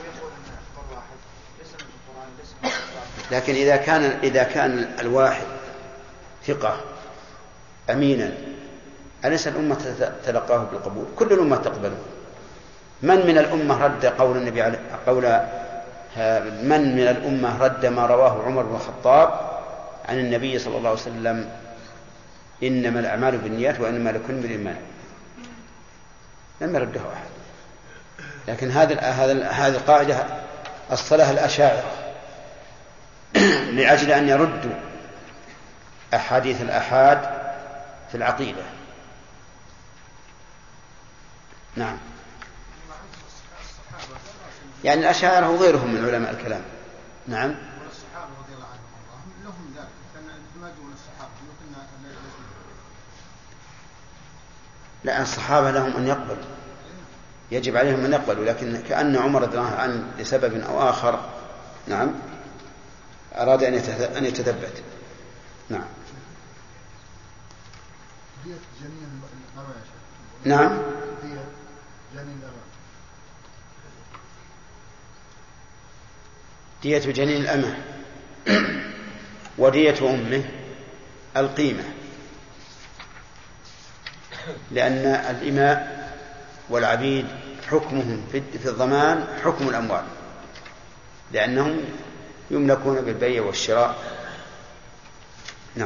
لكن إذا كان إذا كان الواحد ثقة أمينا أليس الأمة تلقاه بالقبول؟ كل الأمة تقبله. من من الأمة رد قول النبي عليه قول من من الأمة رد ما رواه عمر بن الخطاب عن النبي صلى الله عليه وسلم إنما الأعمال بالنيات وإنما لكل امرئ ما نوى؟ لم يرده أحد. لكن هذه هذه القاعدة أصلها الأشاعرة لأجل أن يردوا أحاديث الآحاد في العقيدة. نعم. يعني الأشاعرة وغيرهم من علماء الكلام. نعم. والصحابة رضي الله عنهم لهم ذلك، كان ما دون الصحابة لا، الصحابة لهم أن يقبلوا، يجب عليهم أن يقبلوا، لكن كأن عمر رضي الله عنه لسبب أو آخر نعم أراد أن يتثبت. نعم. نعم. دية جنين الأمة ودية أمه القيمة، لأن الإماء والعبيد حكمهم في الضمان حكم الأموال، لأنهم يملكون بالبيع والشراء نعم.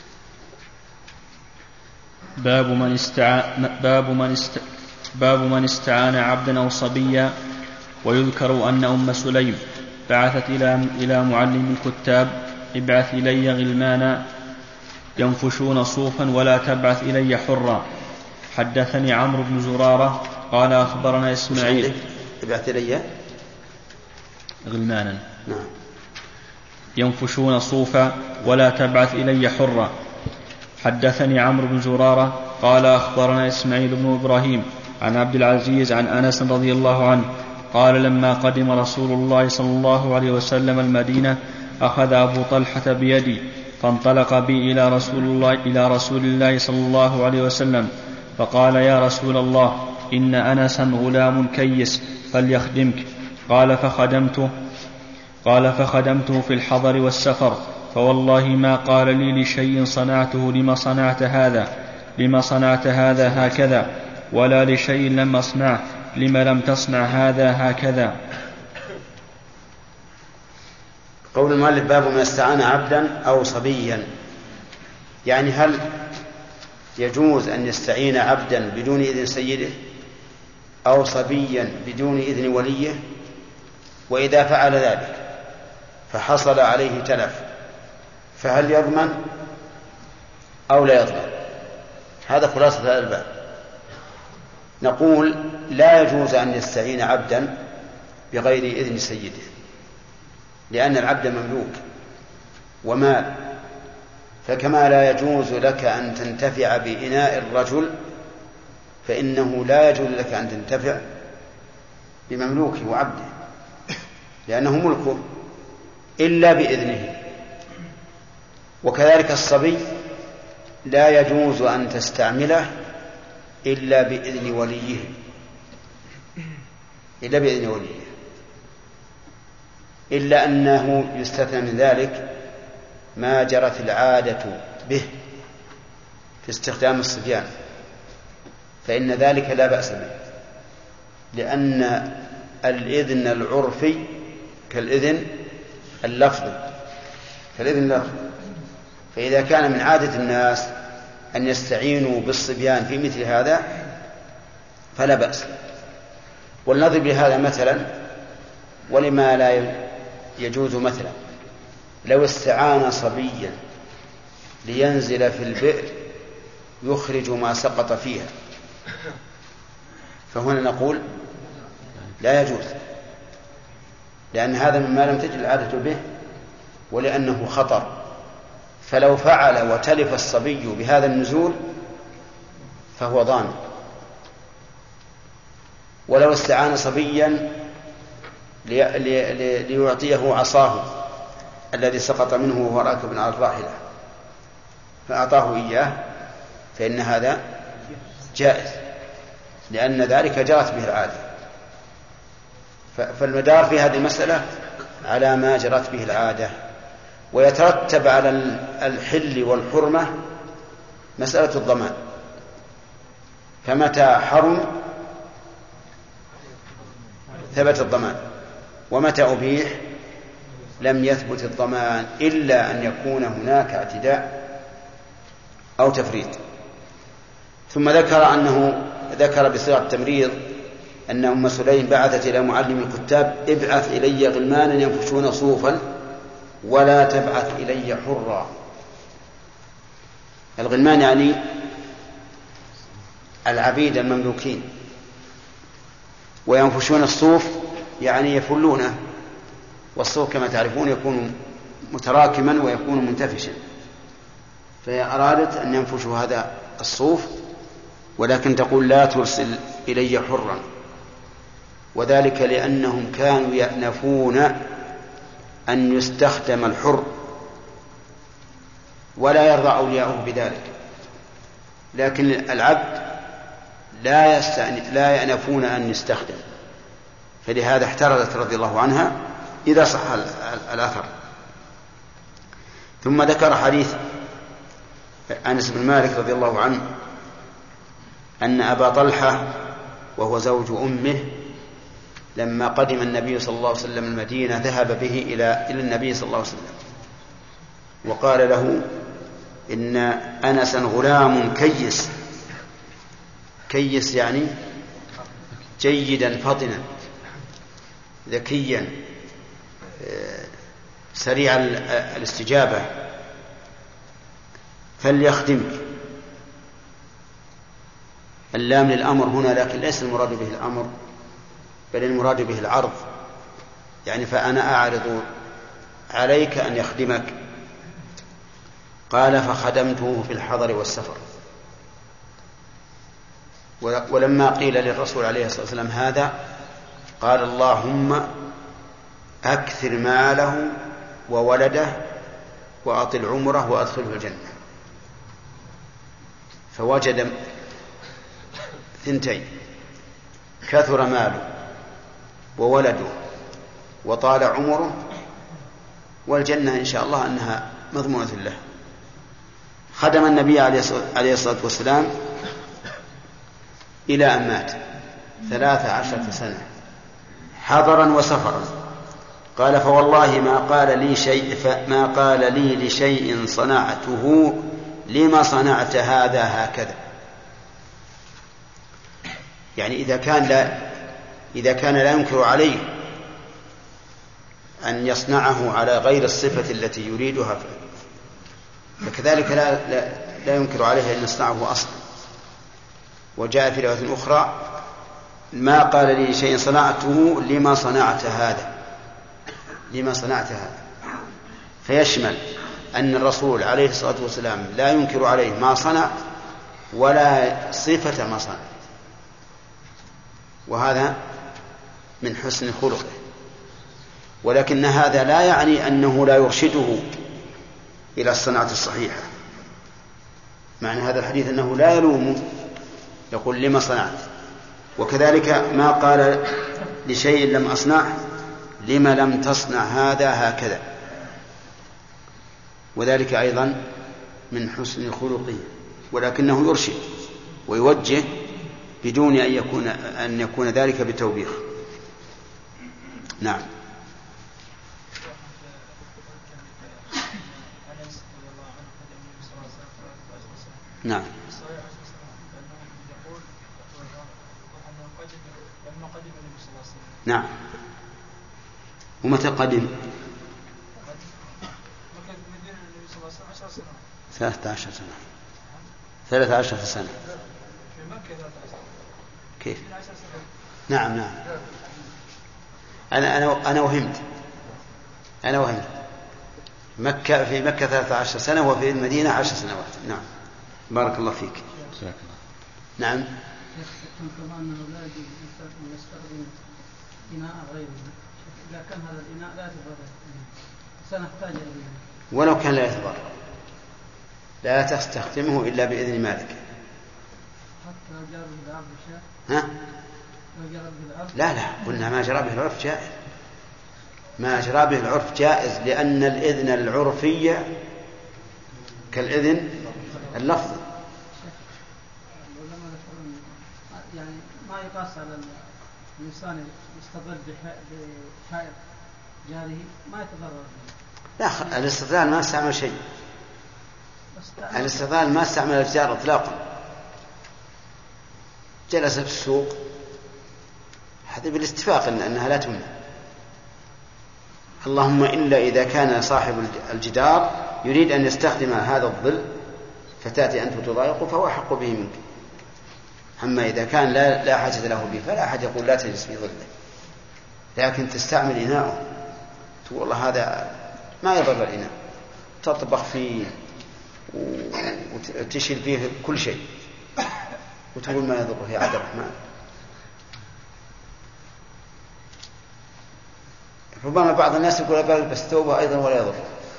باب من استعان باب من است... باب من استعان عبدا أو صبيا. ويذكر أن أم سليم بعثت إلى إلى معلم الكتاب: ابعث إلي غلمانا ينفشون صوفا ولا تبعث إلي حرا. حدثني عمرو بن زرارة قال أخبرنا إسماعيل. ابعث إلي غلمانا نعم. ينفشون صوفا ولا تبعث إلي حرا. حدثني عمرو بن زرارة قال أخبرنا إسماعيل بن إبراهيم عن عبد العزيز عن أنس رضي الله عنه قال: لما قدم رسول الله صلى الله عليه وسلم المدينة أخذ أبو طلحة بيدي فانطلق بي إلى رسول الله إلى رسول الله صلى الله عليه وسلم فقال: يا رسول الله، إن أنسا غلام كيس فليخدمك. قال فخدمته قال فخدمته في الحضر والسفر، فوالله ما قال لي لشيء صنعته لما صنعت هذا لما صنعت هذا هكذا، ولا لشيء لم أصنعه لما لم تصنع هذا هكذا. قول المؤلف: باب من استعان عبدا أو صبيا، يعني هل يجوز أن يستعين عبدا بدون إذن سيده أو صبيا بدون إذن وليه؟ وإذا فعل ذلك فحصل عليه تلف فهل يضمن أو لا يضمن؟ هذا خلاصة هذا الباب. نقول: لا يجوز أن يستعين عبدا بغير إذن سيده، لأن العبد مملوك ومال، فكما لا يجوز لك أن تنتفع بإناء الرجل فإنه لا يجوز لك أن تنتفع بمملوكه وعبده، لأنه ملكه إلا بإذنه. وكذلك الصبي لا يجوز أن تستعمله إلا بإذن وليه إلا بإذن وليه إلا أنه يستثنى من ذلك ما جرت العادة به في استخدام الصبيان، فإن ذلك لا بأس به، لأن الإذن العرفي كالإذن اللفظي كالإذن اللفظي فإذا كان من عادة الناس أن يستعينوا بالصبيان في مثل هذا فلا بأس. ولنضرب لهذا مثلا ولما لا يجوز مثلا: لو استعان صبيا لينزل في البئر يخرج ما سقط فيها، فهنا نقول لا يجوز، لأن هذا مما لم تجد العادة به ولأنه خطر. فلو فعل وتلف الصبي بهذا النزول فهو ضامن. ولو استعان صبيا ليعطيه عصاه الذي سقط منه وهو راكب على الراحلة فأعطاه إياه فإن هذا جائز، لأن ذلك جرت به العادة. فالمدار في هذه المسألة على ما جرت به العادة، ويترتب على الحل والحرمة مسألة الضمان، فمتى حرم ثبت الضمان، ومتى أبيح لم يثبت الضمان إلا أن يكون هناك اعتداء أو تفريط. ثم ذكر أنه ذكر بصيغة التمريض أن أم سليم بعثت إلى معلم الكتاب: ابعث إلي غلمانا ينفشون صوفا ولا تبعث إلي حرا. الغلمان يعني العبيد المملوكين، وينفشون الصوف يعني يفلونه، والصوف كما تعرفون يكون متراكما ويكون منتفشا، فهي أرادت أن ينفشوا هذا الصوف، ولكن تقول: لا ترسل إلي حرا، وذلك لأنهم كانوا يأنفون أن يستخدم الحر ولا يرضى أولياؤه بذلك، لكن العبد لا, لا يأنفون أن يستخدم، فلهذا احترزت رضي الله عنها إذا صح الأثر. ثم ذكر حديث أنس بن مالك رضي الله عنه أن أبا طلحة وهو زوج أمه لما قدم النبي صلى الله عليه وسلم المدينة ذهب به إلى إلى النبي صلى الله عليه وسلم وقال له: إن أنسا غلام كيس، كيس يعني جيدا فطنا ذكيا سريع الاستجابة، فليخدمك. اللام للأمر هنا، لكن ليس المراد به الأمر، بل المراد به العرض، يعني فأنا أعرض عليك أن يخدمك. قال فخدمته في الحضر والسفر. ولما قيل للرسول عليه الصلاة والسلام هذا قال اللهم أكثر ماله وولده وأطل عمره وأدخله الجنة. فوجد ثنتين: كثر ماله وولده وطال عمره، والجنة إن شاء الله أنها مضمونة له. خدم النبي عليه الصلاة والسلام إلى أن مات ثلاث عشرة سنة حضرا وسفرا. قال فوالله ما قال لي شيء ما قال لي لشيء صنعته لما صنعت هذا هكذا. يعني إذا كان لا إذا كان لا ينكر عليه أن يصنعه على غير الصفة التي يريدها، فكذلك لا, لا, لا ينكر عليه أن يصنعه أصلا. وجاء في رواية أخرى ما قال لي شيء صنعته لما صنعت هذا، لما صنعت هذا، فيشمل أن الرسول عليه الصلاة والسلام لا ينكر عليه ما صنع ولا صفة ما صنع، وهذا من حسن خلقه. ولكن هذا لا يعني أنه لا يرشده إلى الصناعة الصحيحة. معنى هذا الحديث أنه لا يلوم، يقول لما صنعت. وكذلك ما قال لشيء لم أصنعه لما لم تصنع هذا هكذا، وذلك أيضا من حسن خلقه. ولكنه يرشد ويوجه بدون أن يكون, أن يكون ذلك بتوبيخ. نعم. نعم. نعم. ومتى قدم؟ ثلاثة عشر سنة. ثلاثة عشر سنة. كيف؟ نعم نعم. أنا أنا أنا وهمت. أنا وهمت. مكة في مكة ثلاثة عشر سنة وفي المدينة عشر سنوات. نعم. بارك الله فيك. نعم. كما أنه لا يجوز أن يستخدم إناء غيره إذا كان هذا الإناء لا يتضرر سنحتاج إليه. ولو كان لا يتضرر لا تستخدمه إلا بإذن مالك. حتى لو جرى به العرف شاء. ها؟ لو جرى به العرف. لا لا قلنا ما جرى به العرف جائز. ما جرى به العرف جائز لأن الإذن العرفية كالإذن اللفظي. يعني ما يقاس على الإنسان يستظل بحائط جاره ما يتضرر. لا الاستظلال ما استعمل شيء. الاستظلال ما استعمل الجار اطلاقا. جلس في السوق هذا بالاتفاق انها لا تمنع، اللهم الا اذا كان صاحب الجدار يريد ان يستخدم هذا الظل فتاتي انت تضايقه فهو احق به منك. اما اذا كان لا لا حاجه له به فلا احد يقول لا تجلس في ظله، لكن تستعمل اناءه تقول والله هذا ما يضر الاناء، تطبخ فيه وتشيل فيه كل شيء وتقول ما يضره يا عبد الرحمن. ربما بعض الناس يقول ألبس ثوبه أيضا ولا يضر،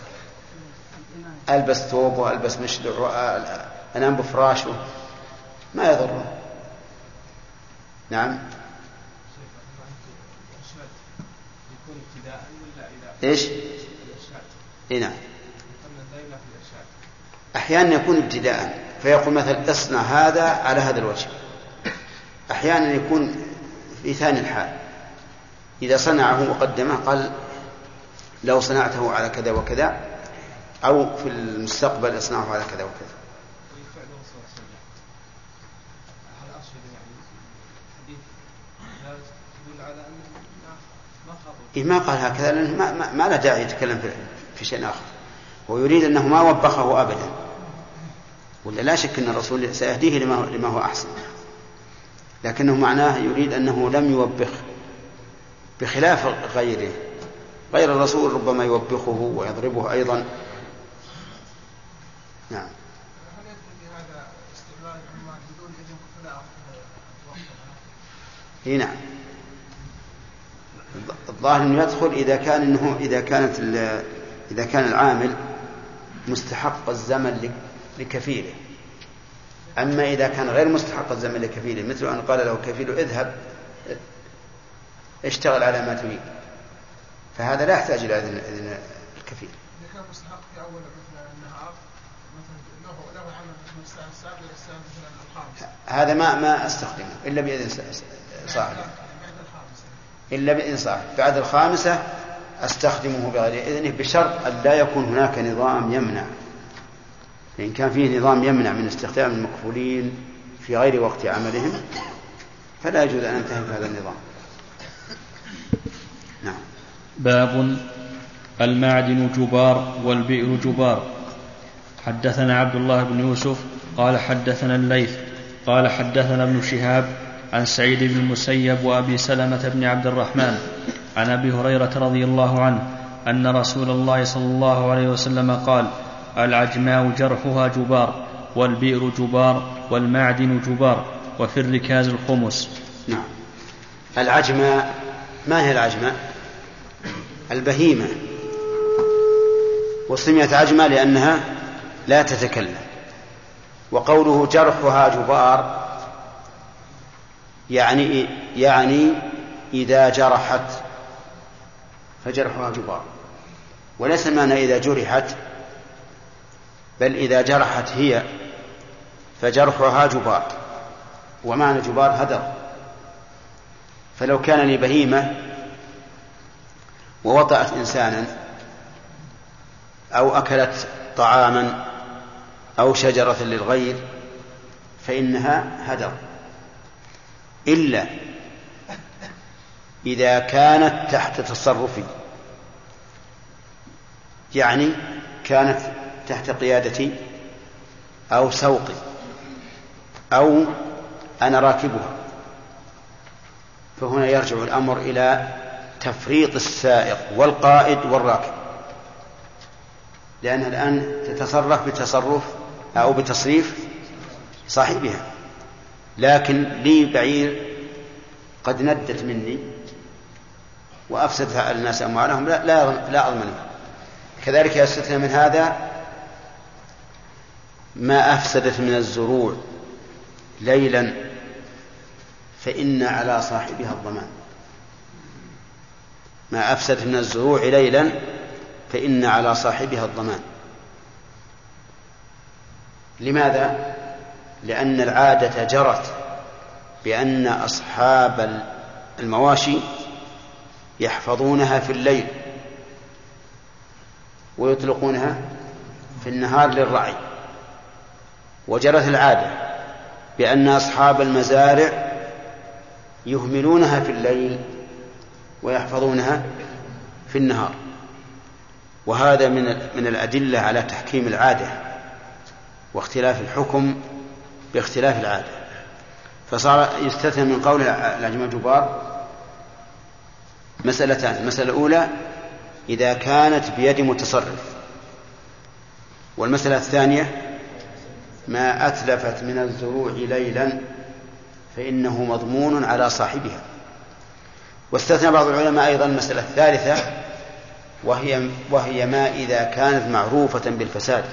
ألبس ثوبه ألبس مشلع أنام بفراشه ما يضره. نعم. إيش؟ إيه نعم. أحيانا يكون ابتداء فيقول مثلا اصنع هذا على هذا الوجه، أحيانا يكون في ثاني الحال إذا صنعه وقدمه قال لو صنعته على كذا وكذا أو في المستقبل اصنعه على كذا وكذا. إيه ما قال هكذا لأنه ما, ما, ما له داعي يتكلم في, في شيء آخر. ويريد أنه ما وبخه أبدا، ولا لا شك أن الرسول سيهديه لما, لما هو أحسن، لكنه معناه يريد أنه لم يوبخ، بخلاف غيره. غير الرسول ربما يوبخه ويضربه أيضا. نعم. هنا نعم. الظاهر أنه يدخل إذا كان إنه إذا كانت إذا كان العامل مستحق الزمن لكفيله. أما إذا كان غير مستحق الزمن لكفيله، مثل أن قال له كفيله اذهب اشتغل على ما تريد، فهذا لا يحتاج إلى إذن الكفيل. إذا كان مستحق في أول مثل النهار مثلا له له عمل من الساعة السابعة إلى الساعة مثلا الخامسة، هذا ما ما استخدمه إلا بإذن صاحبه، إلا بإذن صاحبه. بعد الخامسة أستخدمه بغير إذنه، بشرط أن لا يكون هناك نظام يمنع. إن كان فيه نظام يمنع من استخدام المكفولين في غير وقت عملهم فلا يجوز أن ينتهك هذا النظام. نعم. باب المعدن جبار والبئر جبار. حدثنا عبد الله بن يوسف قال حدثنا الليث قال حدثنا ابن شهاب عن سعيد بن المسيب وأبي سلمة بن عبد الرحمن عن أبي هريرة رضي الله عنه أن رسول الله صلى الله عليه وسلم قال: العجماء جرحها جبار والبئر جبار والمعدن جبار وفي الركاز الخمس. نعم. العجماء ما هي العجماء؟ البهيمة، وسميت عجماء لأنها لا تتكلم. وقوله جرحها جبار يعني يعني إذا جرحت فجرحها جبار، وليس معنى إذا جرحت، بل إذا جرحت هي فجرحها جبار. ومعنى جبار هدر. فلو كان لي بهيمة ووطأت إنسانا أو أكلت طعاما أو شجرة للغير فإنها هدر، إلا إذا كانت تحت تصرفي، يعني كانت تحت قيادتي أو سوقي أو أنا راكبها، فهنا يرجع الأمر إلى تفريط السائق والقائد والراكب، لأنها الآن تتصرف بتصرف أو بتصريف صاحبها. لكن لي بعير قد ندت مني وأفسدت على الناس أموالهم، لا, لا, لا أضمنها. كذلك يستثنى من هذا ما أفسدت من الزروع ليلا فإن على صاحبها الضمان. ما أفسدت من الزروع ليلا فإن على صاحبها الضمان. لماذا؟ لأن العادة جرت بأن أصحاب المواشي يحفظونها في الليل ويطلقونها في النهار للرعي، وجرت العادة بأن أصحاب المزارع يهملونها في الليل ويحفظونها في النهار. وهذا من من الأدلة على تحكيم العادة واختلاف الحكم باختلاف العادة. فصار يستثنى من قول العجماء جبار مسألتان: المسألة الأولى إذا كانت بيد متصرف، والمسألة الثانية ما أتلفت من الزروع ليلا فإنه مضمون على صاحبها. واستثنى بعض العلماء أيضا المسألة الثالثة وهي, وهي ما إذا كانت معروفة بالفساد،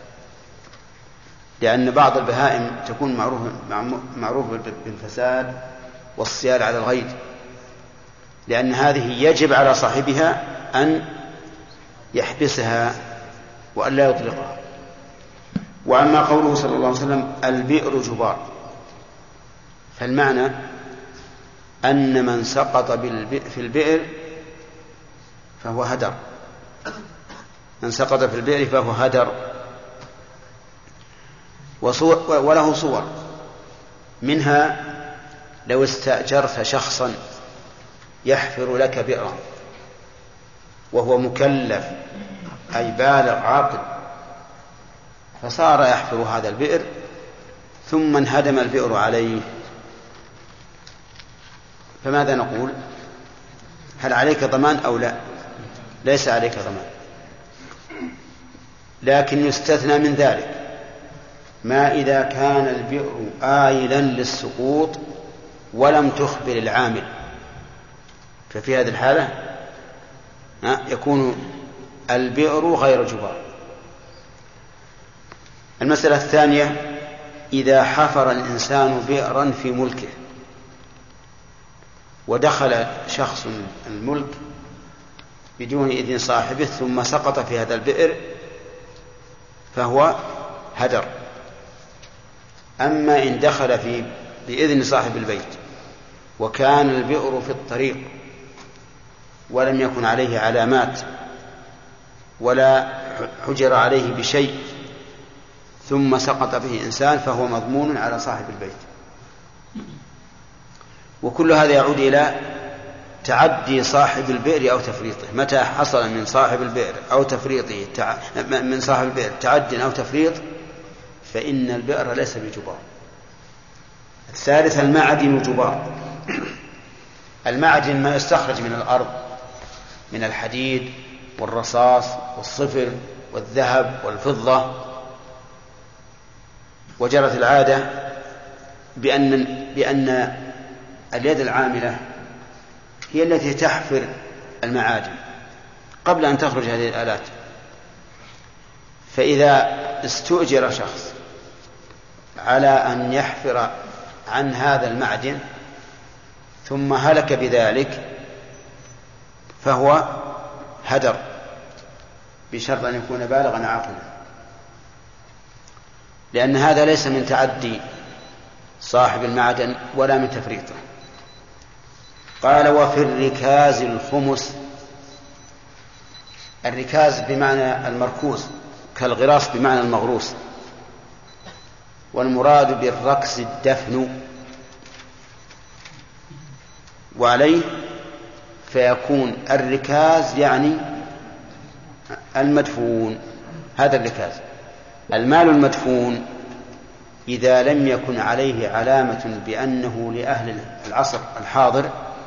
لأن بعض البهائم تكون معروفة بالفساد والصياد على الغير، لأن هذه يجب على صاحبها أن يحبسها وأن لا يطلقها. وأما قوله صلى الله عليه وسلم البئر جبار، فالمعنى أن من سقط في البئر فهو هدر، من سقط في البئر فهو هدر. وصور وله صور، منها لو استأجرت شخصا يحفر لك بئرا وهو مكلف أي بالغ عاقل، فصار يحفر هذا البئر ثم انهدم البئر عليه، فماذا نقول؟ هل عليك ضمان أو لا؟ ليس عليك ضمان، لكن يستثنى من ذلك ما إذا كان البئر آيلا للسقوط ولم تخبر العامل، ففي هذه الحالة يكون البئر غير جبار. المسألة الثانية: إذا حفر الإنسان بئرا في ملكه ودخل شخص الملك بدون إذن صاحبه ثم سقط في هذا البئر فهو هدر. أما إن دخل في بإذن صاحب البيت وكان البئر في الطريق ولم يكن عليه علامات ولا حجر عليه بشيء ثم سقط به إنسان فهو مضمون على صاحب البيت. وكل هذا يعود إلى تعدي صاحب البئر أو تفريطه. متى حصل من صاحب البئر أو تفريطه تع... من صاحب البئر تعد أو تفريط فإن البئر ليس بجبار. الثالث: المعدن جبار. المعدن ما يستخرج من الأرض من الحديد والرصاص والصفر والذهب والفضة. وجرت العادة بأن, بأن اليد العاملة هي التي تحفر المعادن قبل أن تخرج هذه الآلات. فإذا استؤجر شخص على أن يحفر عن هذا المعدن ثم هلك بذلك فهو هدر بشرط أن يكون بالغا عاقلا، لأن هذا ليس من تعدي صاحب المعدن ولا من تفريطه. قال: وفي الركاز الخمس. الركاز بمعنى المركوز كالغراس بمعنى المغروس، والمراد بالركز الدفن، وعليه فيكون الركاز يعني المدفون. هذا الركاز. المال المدفون إذا لم يكن عليه علامة بأنه لأهل العصر الحاضر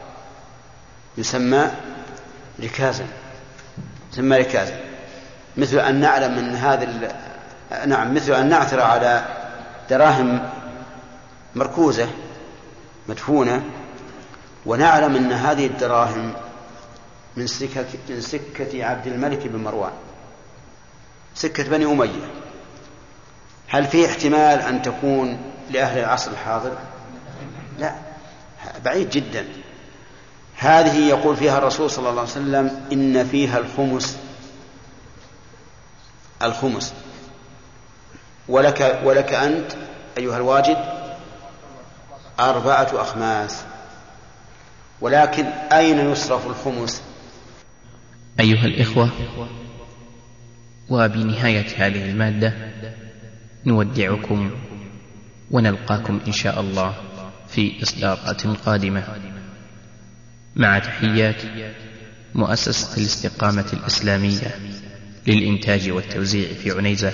يسمى ركازا، يسمى ركازا. مثل أن نعلم من هذا نعم مثل أن نعثر على دراهم مركوزة مدفونة ونعلم أن هذه الدراهم من سكة, من سكة عبد الملك بن مروان، سكة بني أمية. هل فيه احتمال أن تكون لأهل العصر الحاضر؟ لا، بعيد جدا. هذه يقول فيها الرسول صلى الله عليه وسلم: إن فيها الخمس الخمس ولك, ولك أنت أيها الواجد أربعة أخماس. ولكن أين يصرف الخمس؟ أيها الإخوة، وبنهاية هذه المادة نودعكم ونلقاكم إن شاء الله في إصدارات قادمة، مع تحيات مؤسسة الاستقامة الإسلامية للإنتاج والتوزيع في عنيزة.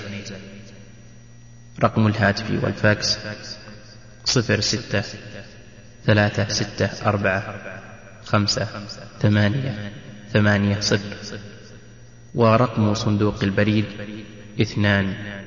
رقم الهاتف والفاكس صفر ستة ثلاثة ستة أربعة خمسة ثمانية ثمانية صفر، ورقم صندوق البريد اثنان